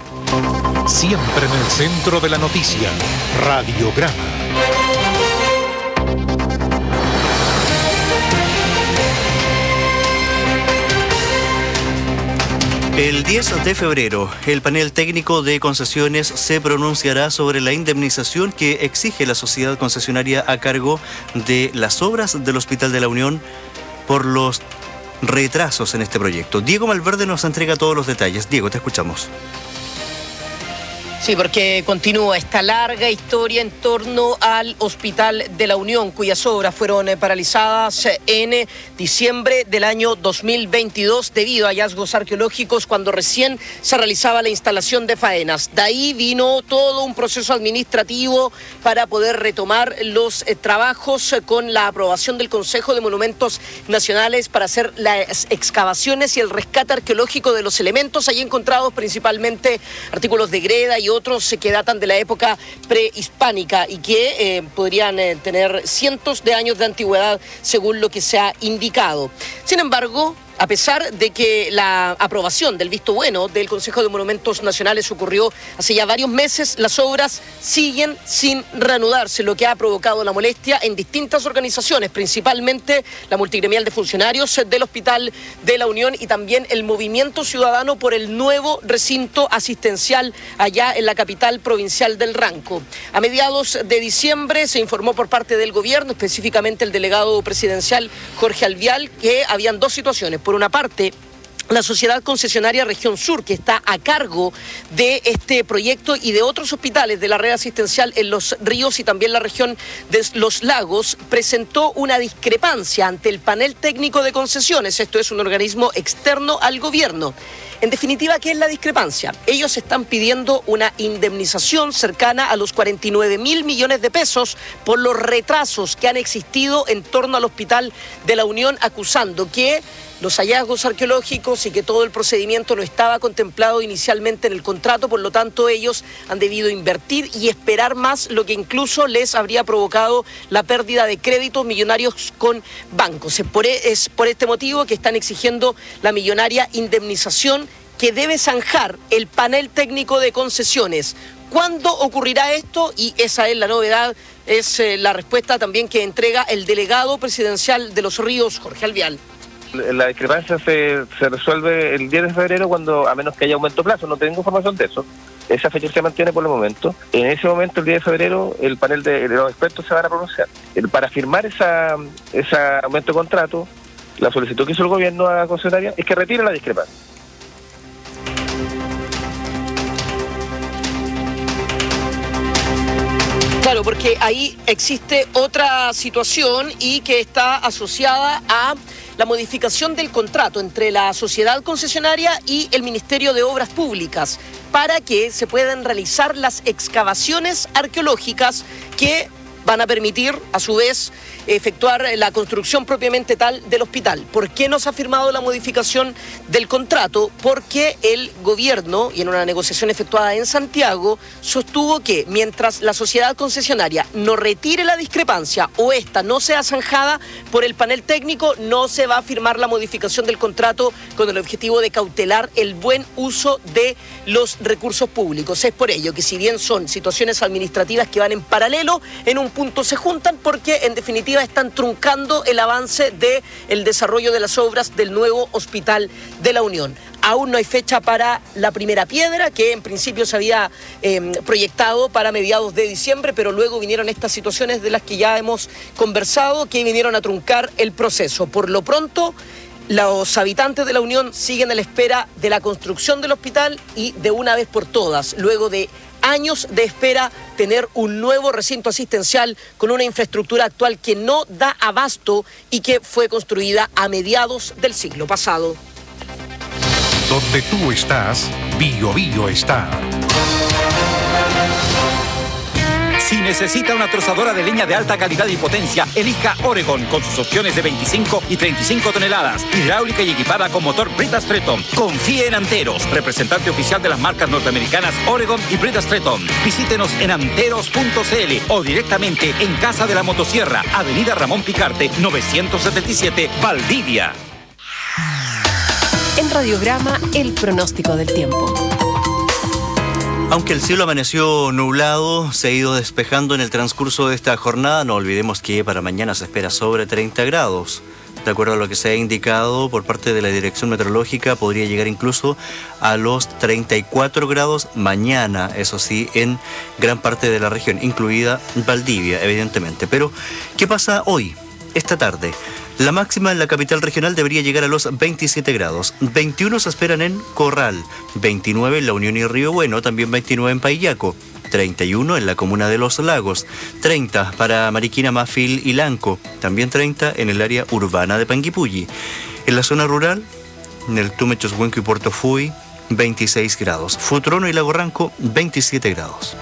Siempre en el centro de la noticia, Radiograma. El diez de febrero, el panel técnico de concesiones se pronunciará sobre la indemnización que exige la sociedad concesionaria a cargo de las obras del Hospital de la Unión por los retrasos en este proyecto. Diego Malverde nos entrega todos los detalles. Diego, te escuchamos. Sí, porque continúa esta larga historia en torno al Hospital de la Unión, cuyas obras fueron paralizadas en diciembre del año dos mil veintidós debido a hallazgos arqueológicos cuando recién se realizaba la instalación de faenas. De ahí vino todo un proceso administrativo para poder retomar los eh, trabajos con la aprobación del Consejo de Monumentos Nacionales para hacer las excavaciones y el rescate arqueológico de los elementos allí encontrados, principalmente artículos de greda y otros que datan de la época prehispánica y que eh, podrían eh, tener cientos de años de antigüedad según lo que se ha indicado. Sin embargo, a pesar de que la aprobación del visto bueno del Consejo de Monumentos Nacionales ocurrió hace ya varios meses, las obras siguen sin reanudarse, lo que ha provocado la molestia en distintas organizaciones, principalmente la multigremial de funcionarios del Hospital de la Unión y también el movimiento ciudadano por el nuevo recinto asistencial allá en la capital provincial del Ranco. A mediados de diciembre se informó por parte del gobierno, específicamente el delegado presidencial Jorge Alvial, que habían dos situaciones. Por una parte, la Sociedad Concesionaria Región Sur, que está a cargo de este proyecto y de otros hospitales de la red asistencial en Los Ríos y también la región de Los Lagos, presentó una discrepancia ante el panel técnico de concesiones. Esto es un organismo externo al gobierno. En definitiva, ¿qué es la discrepancia? Ellos están pidiendo una indemnización cercana a los cuarenta y nueve mil millones de pesos por los retrasos que han existido en torno al Hospital de la Unión, acusando que los hallazgos arqueológicos y que todo el procedimiento no estaba contemplado inicialmente en el contrato, por lo tanto ellos han debido invertir y esperar más, lo que incluso les habría provocado la pérdida de créditos millonarios con bancos. Es por, es por este motivo que están exigiendo la millonaria indemnización que debe zanjar el panel técnico de concesiones. ¿Cuándo ocurrirá esto? Y esa es la novedad, es eh, la respuesta también que entrega el delegado presidencial de Los Ríos, Jorge Alvial. La discrepancia se, se resuelve el diez de febrero, cuando a menos que haya aumento de plazo. No tengo información de eso. Esa fecha se mantiene por el momento. En ese momento, el diez de febrero, el panel de, de los expertos se van a pronunciar. El, para firmar esa, ese aumento de contrato, la solicitud que hizo el gobierno a la concesionaria es que retire la discrepancia. Claro, porque ahí existe otra situación y que está asociada a la modificación del contrato entre la sociedad concesionaria y el Ministerio de Obras Públicas para que se puedan realizar las excavaciones arqueológicas que van a permitir, a su vez, efectuar la construcción propiamente tal del hospital. ¿Por qué no se ha firmado la modificación del contrato? Porque el gobierno, y en una negociación efectuada en Santiago, sostuvo que mientras la sociedad concesionaria no retire la discrepancia o esta no sea zanjada por el panel técnico, no se va a firmar la modificación del contrato con el objetivo de cautelar el buen uso de los recursos públicos. Es por ello que, si bien son situaciones administrativas que van en paralelo, en un punto se juntan porque en definitiva están truncando el avance del desarrollo de las obras del nuevo Hospital de la Unión. Aún no hay fecha para la primera piedra, que en principio se había eh, proyectado para mediados de diciembre, pero luego vinieron estas situaciones de las que ya hemos conversado, que vinieron a truncar el proceso. Por lo pronto, los habitantes de la Unión siguen a la espera de la construcción del hospital y de una vez por todas, luego de años de espera, tener un nuevo recinto asistencial con una infraestructura actual que no da abasto y que fue construida a mediados del siglo pasado. Donde tú estás, Bio Bio está. Si necesita una trozadora de leña de alta calidad y potencia, elija Oregon con sus opciones de veinticinco y treinta y cinco toneladas, hidráulica y equipada con motor Brita Stretton. Confíe en Anteros, representante oficial de las marcas norteamericanas Oregon y Brita Stretton. Visítenos en anteros punto c l o directamente en Casa de la Motosierra, Avenida Ramón Picarte, novecientos setenta y siete, Valdivia. En Radiograma, el pronóstico del tiempo. Aunque el cielo amaneció nublado, se ha ido despejando en el transcurso de esta jornada. No olvidemos que para mañana se espera sobre treinta grados. de acuerdo a lo que se ha indicado por parte de la Dirección Meteorológica, podría llegar incluso a los treinta y cuatro grados mañana, eso sí, en gran parte de la región, incluida Valdivia, evidentemente. Pero, ¿qué pasa hoy, esta tarde? La máxima en la capital regional debería llegar a los veintisiete grados. veintiuno se esperan en Corral, veintinueve en La Unión y Río Bueno, también veintinueve en Paillaco, treinta y uno en la comuna de Los Lagos, treinta para Mariquina, Mafil y Lanco, también treinta en el área urbana de Panguipulli. En la zona rural, en el Tume, Choshuenco y Puerto Fuy, veintiséis grados. Futrono y Lago Ranco, veintisiete grados.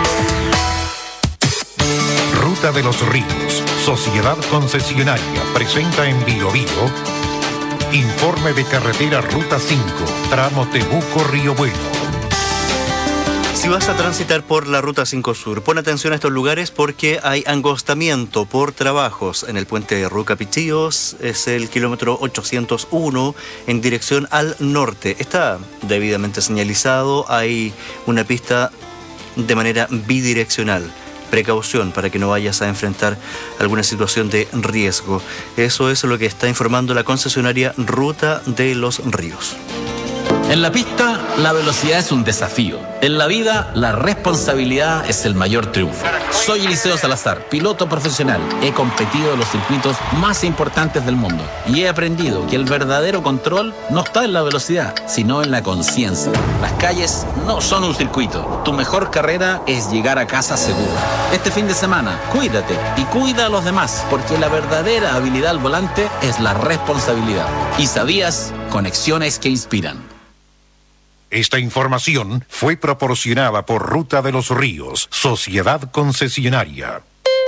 Ruta de los Ríos, Sociedad Concesionaria, presenta en Bio Bio informe de carretera Ruta cinco, tramo Temuco-Río Bueno. Si vas a transitar por la Ruta cinco Sur, pon atención a estos lugares porque hay angostamiento por trabajos en el puente de Ruca-Pichillos, es el kilómetro ochocientos uno en dirección al norte. Está debidamente señalizado, hay una pista de manera bidireccional. Precaución para que no vayas a enfrentar alguna situación de riesgo. Eso es lo que está informando la concesionaria Ruta de los Ríos. En la pista, la velocidad es un desafío. En la vida, la responsabilidad es el mayor triunfo. Soy Eliseo Salazar, piloto profesional. He competido en los circuitos más importantes del mundo y he aprendido que el verdadero control no está en la velocidad, sino en la conciencia. Las calles no son un circuito. Tu mejor carrera es llegar a casa seguro. Este fin de semana, cuídate y cuida a los demás, porque la verdadera habilidad al volante es la responsabilidad. ¿Y sabías? Conexiones que inspiran. Esta información fue proporcionada por Ruta de los Ríos, Sociedad Concesionaria.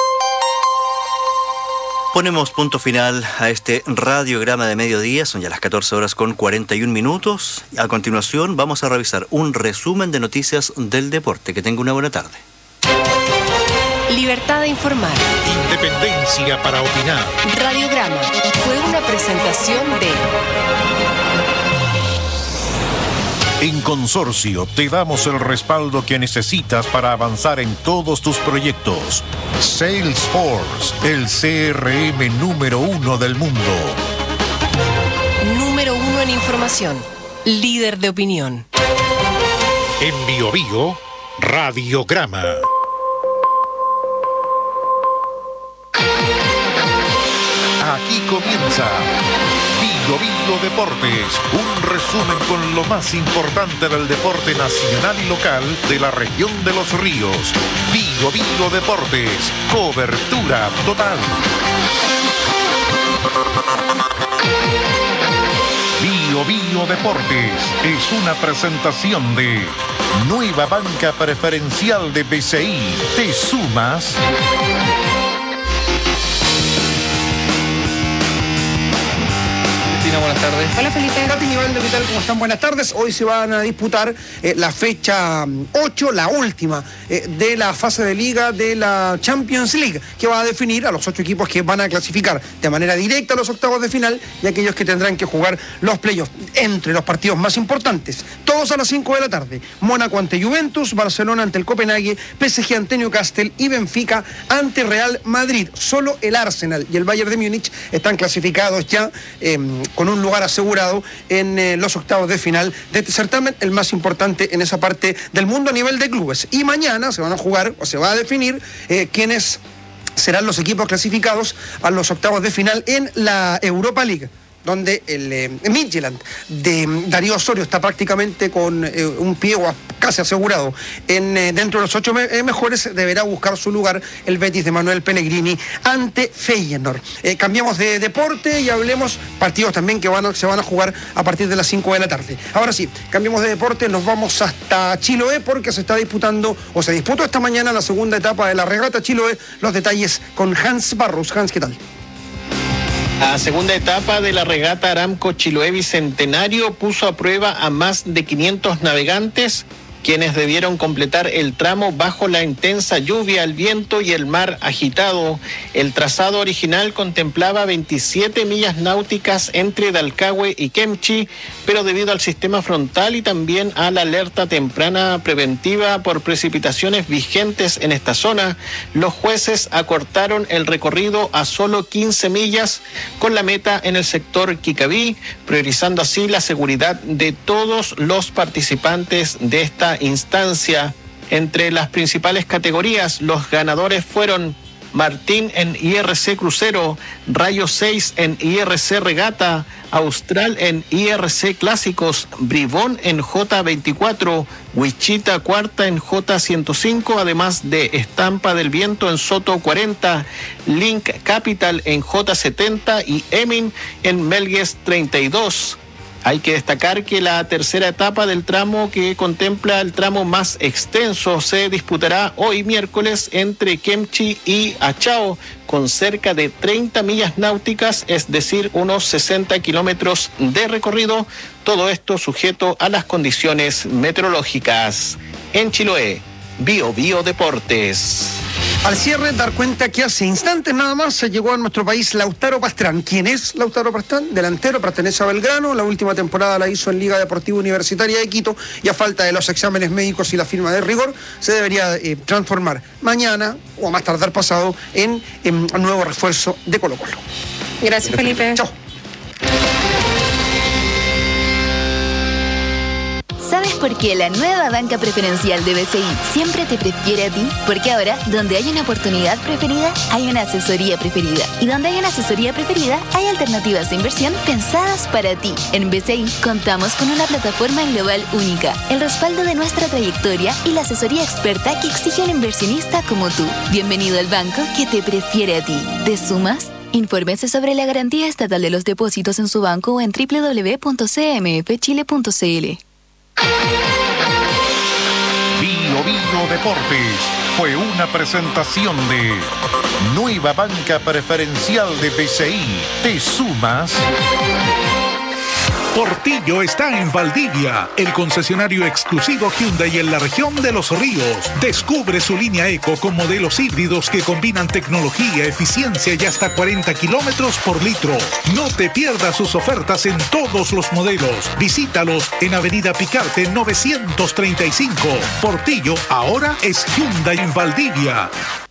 Ponemos punto final a este radiograma de mediodía, son ya las catorce horas con cuarenta y un minutos. A continuación vamos a revisar un resumen de noticias del deporte. Que tenga una buena tarde. Libertad de informar. Independencia para opinar. Radiograma fue una presentación de... En Consorcio te damos el respaldo que necesitas para avanzar en todos tus proyectos. Salesforce, el C R M número uno del mundo. Número uno en información. Líder de opinión. En Bio Bio, Radiograma. Aquí comienza Bio Bio Deportes, un resumen con lo más importante del deporte nacional y local de la región de los ríos. Bio Bio Deportes, cobertura total. Bio Bio Deportes es una presentación de Nueva Banca Preferencial de B C I. ¿Te sumas? Buenas tardes. Hola, Felipe. Katy Nivaldo, ¿qué tal? ¿Cómo están? Buenas tardes. Hoy se van a disputar eh, la fecha ocho, la última eh, de la fase de liga de la Champions League, que va a definir a los ocho equipos que van a clasificar de manera directa a los octavos de final y aquellos que tendrán que jugar los playoffs. Entre los partidos más importantes, todos a las cinco de la tarde. Mónaco ante Juventus, Barcelona ante el Copenhague, P S G ante Newcastle y Benfica ante Real Madrid. Solo el Arsenal y el Bayern de Múnich están clasificados ya eh, con un lugar asegurado en eh, los octavos de final de este certamen, el más importante en esa parte del mundo a nivel de clubes. Y mañana se van a jugar o se va a definir eh, quiénes serán los equipos clasificados a los octavos de final en la Europa League, donde el eh, Midtjylland de Darío Osorio está prácticamente con eh, un pie casi asegurado en eh, dentro de los ocho me eh, mejores. Deberá buscar su lugar el Betis de Manuel Pellegrini ante Feyenoord. Eh, cambiamos de deporte y hablemos partidos también que van a, se van a jugar a partir de las cinco de la tarde. Ahora sí, cambiamos de deporte, nos vamos hasta Chiloé porque se está disputando o se disputó esta mañana la segunda etapa de la regata Chiloé. Los detalles con Hans Barros. Hans, ¿qué tal? La segunda etapa de la regata Aramco Chiloé Bicentenario puso a prueba a más de quinientos navegantes quienes debieron completar el tramo bajo la intensa lluvia, el viento y el mar agitado. El trazado original contemplaba veintisiete millas náuticas entre Dalcahue y Kemchi, pero debido al sistema frontal y también a la alerta temprana preventiva por precipitaciones vigentes en esta zona, los jueces acortaron el recorrido a solo quince millas con la meta en el sector Kikaví, priorizando así la seguridad de todos los participantes de esta instancia. Entre las principales categorías, los ganadores fueron Martín en I R C Crucero, Rayo seis en I R C Regata, Austral en I R C Clásicos, Bribón en J veinticuatro, Wichita Cuarta en J ciento cinco, además de Estampa del Viento en Soto cuarenta, Link Capital en J setenta y Emin en Melgues treinta y dos. Hay que destacar que la tercera etapa del tramo, que contempla el tramo más extenso, se disputará hoy miércoles entre Kemchi y Achao, con cerca de treinta millas náuticas, es decir, unos sesenta kilómetros de recorrido, todo esto sujeto a las condiciones meteorológicas. En Chiloé, Bio Bio Deportes. Al cierre, dar cuenta que hace instantes nada más se llegó a nuestro país Lautaro Pastrán. ¿Quién es Lautaro Pastrán? Delantero, pertenece a Belgrano. La última temporada la hizo en Liga Deportiva Universitaria de Quito y a falta de los exámenes médicos y la firma de rigor, se debería eh, transformar mañana o a más tardar pasado en, en un nuevo refuerzo de Colo-Colo. Gracias, Felipe. Chao. ¿Sabes por qué la nueva banca preferencial de B C I siempre te prefiere a ti? Porque ahora, donde hay una oportunidad preferida, hay una asesoría preferida. Y donde hay una asesoría preferida, hay alternativas de inversión pensadas para ti. En B C I contamos con una plataforma global única, el respaldo de nuestra trayectoria y la asesoría experta que exige un inversionista como tú. Bienvenido al banco que te prefiere a ti. ¿Te sumas? Infórmese sobre la garantía estatal de los depósitos en su banco o en doble u doble u doble u punto c m f chile punto c l. Bio Bio Deportes fue una presentación de Nueva Banca Preferencial de B C I. ¿Te sumas? Portillo está en Valdivia, el concesionario exclusivo Hyundai en la región de Los Ríos. Descubre su línea Eco con modelos híbridos que combinan tecnología, eficiencia y hasta cuarenta kilómetros por litro. No te pierdas sus ofertas en todos los modelos. Visítalos en Avenida Picarte novecientos treinta y cinco. Portillo ahora es Hyundai en Valdivia.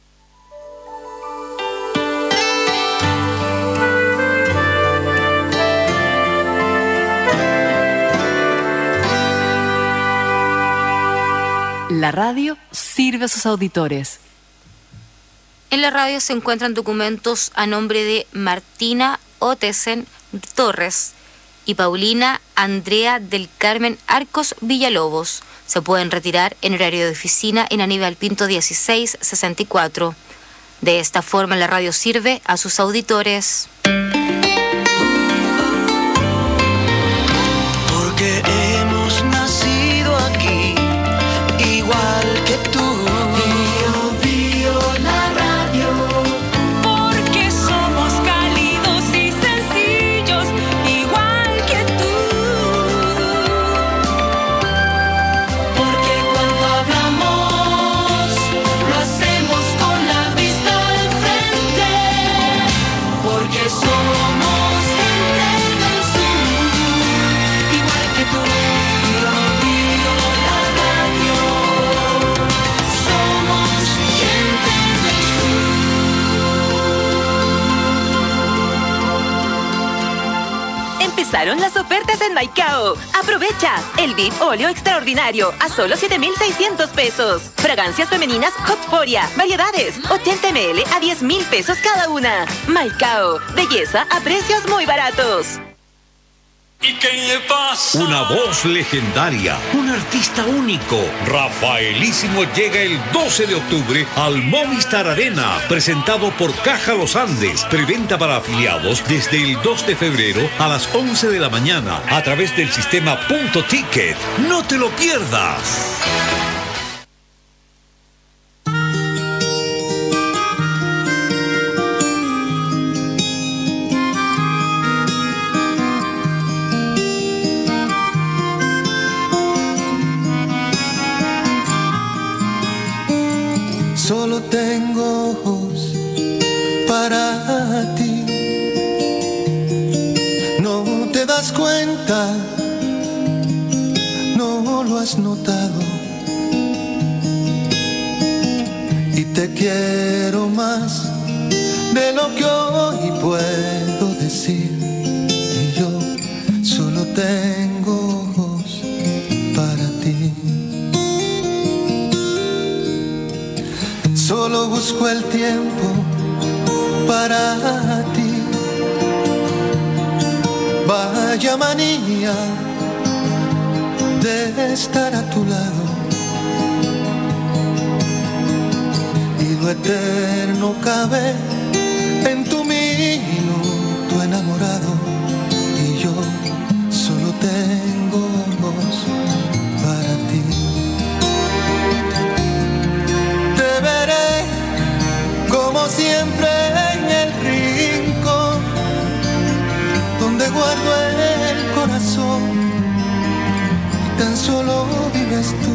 La radio sirve a sus auditores. En la radio se encuentran documentos a nombre de Martina Otesen Torres y Paulina Andrea del Carmen Arcos Villalobos. Se pueden retirar en horario de oficina en Aníbal Pinto dieciséis sesenta y cuatro. De esta forma la radio sirve a sus auditores. Porque hemos nacido aquí, igual que tú. Bio, bio, la radio. Porque somos cálidos y sencillos, igual que tú. Porque cuando hablamos, lo hacemos con la vista al frente. Porque somos gente del sur, igual que tú. Bio, bio, la radio. Somos gente del sur. Empezaron las ofertas en Maicao. Aprovecha el V I P óleo extraordinario a solo siete mil seiscientos pesos. Fragancias femeninas Hotforia, variedades ochenta mililitros a diez mil pesos cada una. Maicao, belleza a precios muy baratos. ¿Y qué le pasa? Una voz legendaria, un artista único. Rafaelísimo llega el doce de octubre al Movistar Arena, presentado por Caja Los Andes. Preventa para afiliados desde el dos de febrero a las once de la mañana a través del sistema Punto Ticket. No te lo pierdas. tengo ojos para ti. No te das cuenta, no lo has notado. Y te quiero más de lo que hoy puedo decir. Y yo solo tengo ojos para ti. Solo busco el tiempo para ti. Vaya manía de estar a tu lado. Y lo eterno cabe en tu minuto enamorado. Y yo solo tengo ojos para ti. Te veré como siempre en el rincón donde guardo el corazón y tan solo vives tú.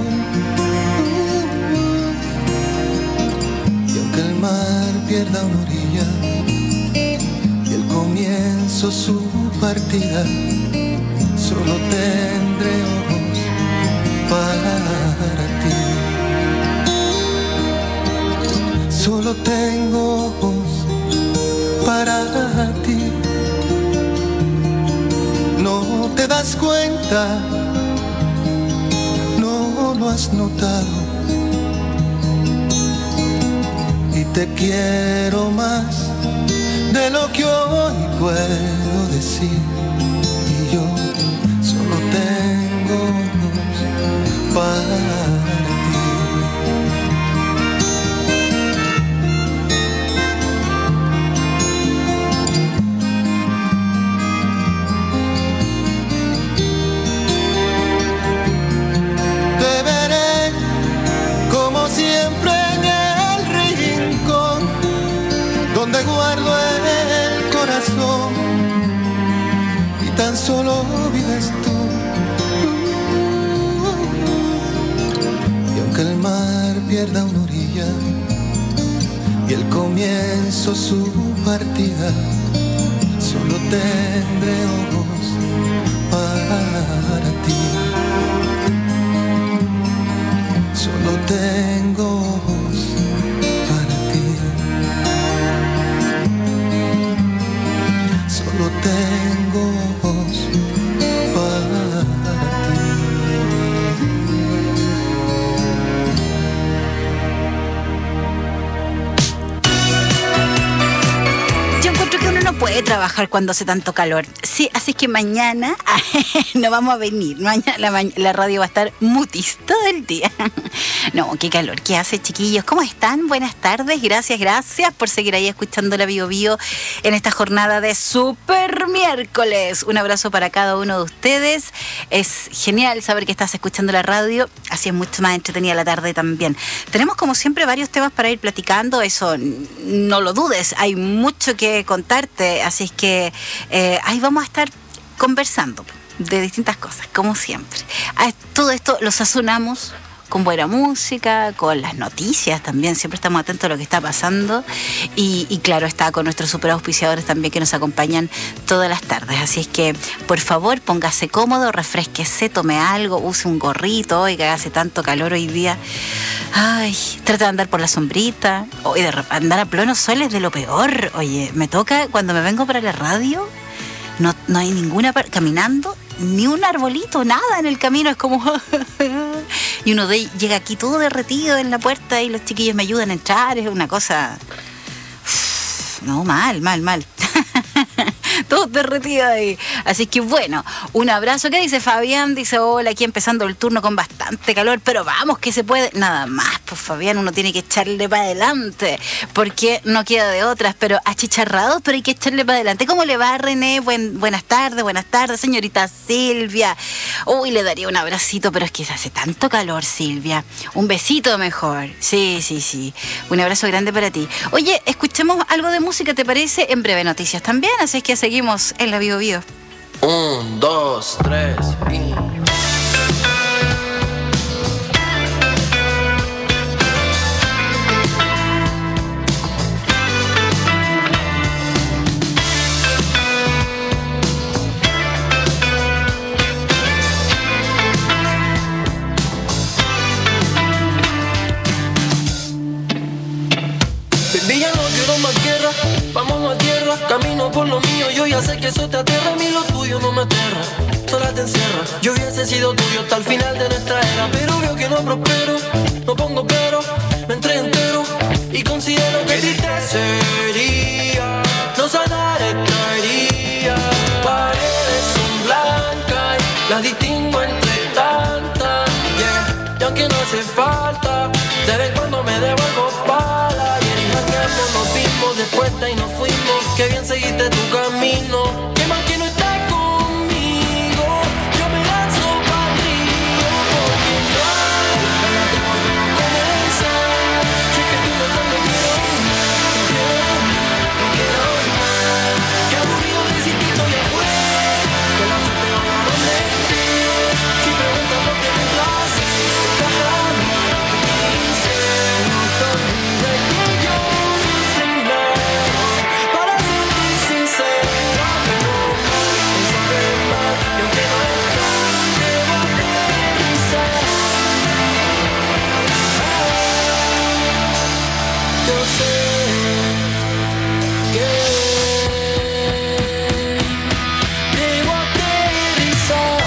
Y aunque el mar pierda una orilla y el comienzo su partida, solo tendré ojos para ti. Solo tengo ojos para ti. No te das cuenta, no lo has notado. Y te quiero más de lo que hoy puedo decir. Y yo solo tengo ojos para siempre en el rincón donde guardo el corazón y tan solo vives tú. Y aunque el mar pierda una orilla y el comienzo su partida, solo tendré ojos para ti. Solo tengo ojos para ti. Solo tengo ojos para ti. Yo encuentro que uno no puede trabajar cuando hace tanto calor. Sí, así que mañana no vamos a venir. Mañana la, la radio va a estar mutis todo el día. No, qué calor. ¿Qué hace, chiquillos? ¿Cómo están? Buenas tardes. Gracias, gracias por seguir ahí escuchando la Bio Bio en esta jornada de Super Miércoles. Un abrazo para cada uno de ustedes. Es genial saber que estás escuchando la radio. Así es mucho más entretenida la tarde también. Tenemos, como siempre, varios temas para ir platicando. Eso no lo dudes. Hay mucho que contarte. Así es que eh, ahí vamos a estar conversando de distintas cosas, como siempre. A todo esto lo sazonamos con buena música, con las noticias también, siempre estamos atentos a lo que está pasando y, y claro está, con nuestros super auspiciadores también que nos acompañan todas las tardes. Así es que, por favor, póngase cómodo, refresquese, tome algo, use un gorrito, oiga, hace tanto calor hoy día. Ay, trata de andar por la sombrita, o de andar a pleno sol es de lo peor. Oye, me toca cuando me vengo para la radio, no, no hay ninguna, caminando, ni un arbolito, nada en el camino, es como y uno de, llega aquí todo derretido en la puerta y los chiquillos me ayudan a entrar, es una cosa no, mal, mal, mal todo derretido ahí. Así que bueno, un abrazo. ¿Qué dice Fabián? Dice, hola, aquí empezando el turno con bastante calor, pero vamos que se puede. Nada más, pues Fabián, uno tiene que echarle para adelante, porque no queda de otras, pero achicharrados, pero hay que echarle para adelante. ¿Cómo le va, René? Buen, buenas tardes, buenas tardes, señorita Silvia. Uy, le daría un abracito, pero es que se hace tanto calor, Silvia. Un besito mejor. Sí, sí, sí. Un abrazo grande para ti. Oye, escuchemos algo de música, ¿te parece? En breve noticias también, así es que seguimos en la Bio Bio. Un, dos, tres y... tierra, vamos a tierra, camino por lo mío, yo ya sé que eso te aterra, a mí lo tuyo no me aterra, sola te encierra. Yo hubiese sido tuyo hasta el final de nuestra era, pero veo que no prospero, no pongo pero, me entrego entero y considero que a ti te sería no sanar esta herida. Paredes son blancas, las distingo entre tantas, yeah. Y aunque no hace falta, de vez en cuando me devuelvo pala. Y en jangueamos, nos vimos, después de ahí nos fuimos. Que bien seguiste tu camino. Que mal que no estás conmigo, yo me lanzo pa'l río. Porque no hay ganas de volver a comenzar. Si es que tú no estás, no quiero más, no quiero más, no quiero más. Qué aburrido decir que estoy afuera, que la suerte va a donde estés. Si preguntas no tienes clase, jamás te quise. No te olvides que yo fui primero, para serte sincera, pero mal, sabe mal, y aunque no estás, te voy a aterrizar. Yo sé que debo aterrizar.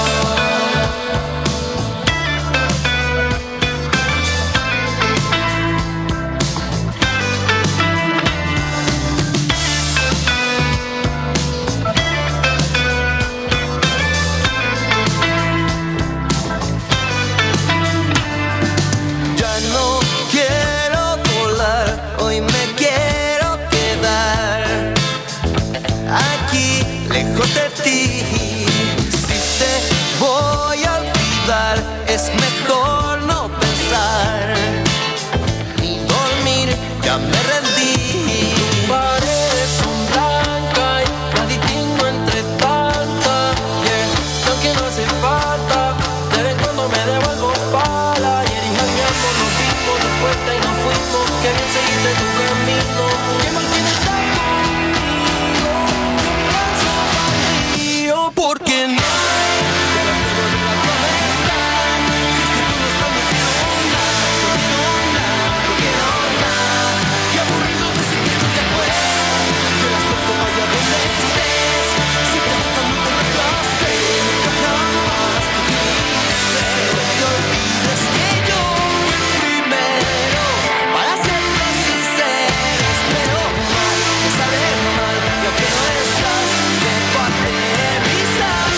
Ya no quiero volar, hoy me quiero quedar aquí, lejos de ti. Si te voy a olvidar, es mejor no pensar ni dormir, ya me rendí. Paredes son blancas, las distingo entre tantas, yeah. Y aunque no hace falta, de vez en cuando me devuelvo pala. Y en jangueamos, nos vimos, después de ahí nos fuimos. Que bien seguiste tu camino, que mal que no estás conmigo, yo me lanzo pa'l río. Porque no hay ganas de volver a comenzar. Si es que tú no estás, no quiero más, no quiero más, no quiero más. Qué aburrido decir que estoy afuera, que la suerte vaya donde estés. Si preguntas no te clase, nunca jamás te quise. No te olvides que yo fui primero, para serte sincero. Espero mal, que sabe mal, y aunque no estás, debo aterrizar.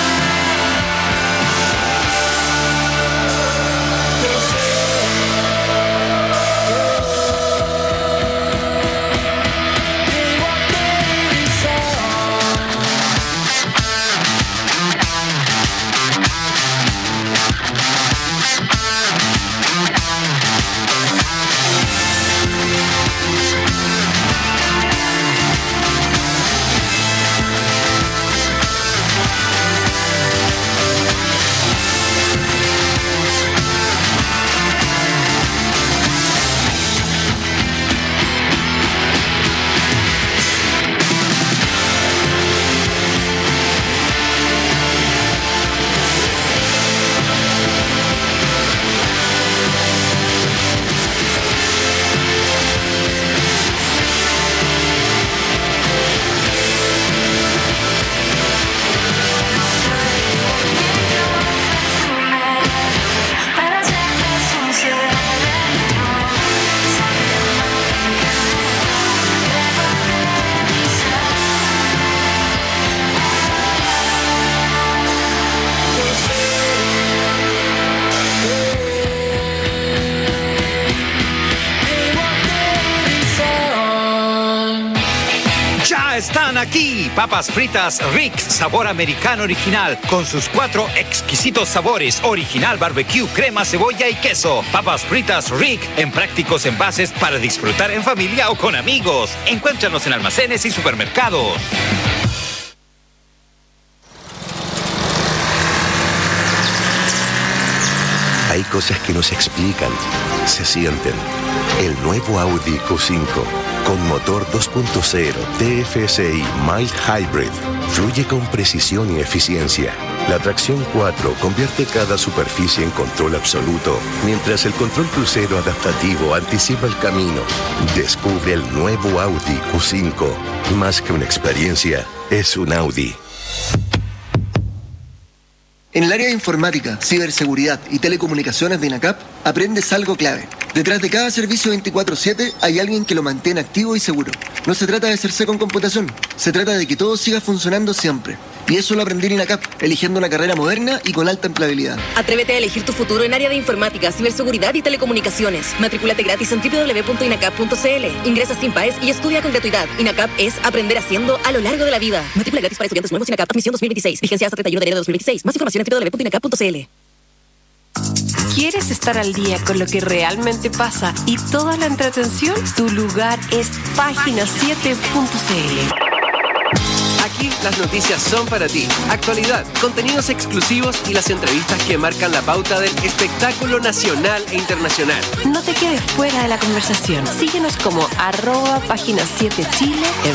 Yo sé que debo aterrizar. Para serte sincera, Ya están aquí papas fritas Rick sabor americano original con sus cuatro exquisitos sabores: original, barbecue, crema, cebolla y queso. Papas fritas Rick en prácticos envases para disfrutar en familia o con amigos. Encuéntranos en almacenes y supermercados. Hay cosas que no se explican, se sienten. El nuevo Audi Q cinco Con motor dos punto cero T F S I Mild Hybrid, fluye con precisión y eficiencia. La tracción cuatro convierte cada superficie en control absoluto, mientras el control crucero adaptativo anticipa el camino. Descubre el nuevo Audi Q cinco. Más que una experiencia, es un Audi. En el área de informática, ciberseguridad y telecomunicaciones de INACAP, aprendes algo clave. Detrás de cada servicio veinticuatro siete hay alguien que lo mantiene activo y seguro. No se trata de hacerse con computación, se trata de que todo siga funcionando siempre. Y eso lo aprendí en INACAP, eligiendo una carrera moderna y con alta empleabilidad. Atrévete a elegir tu futuro en área de informática, ciberseguridad y telecomunicaciones. Matrículate gratis en doble u doble u doble u punto inacap punto c l. Ingresa sin paes y estudia con gratuidad. INACAP es aprender haciendo a lo largo de la vida. Matrícula gratis para estudiantes nuevos INACAP, admisión dos mil veintiséis. Vigencia hasta treinta y uno de enero de dos mil veintiséis. Más información en doble u doble u doble u punto inacap punto c l. ¿Quieres estar al día con lo que realmente pasa y toda la entretención? Tu lugar es página siete punto c l. Aquí las noticias son para ti. Actualidad, contenidos exclusivos y las entrevistas que marcan la pauta del espectáculo nacional e internacional. No te quedes fuera de la conversación. Síguenos como arroba página siete Chile en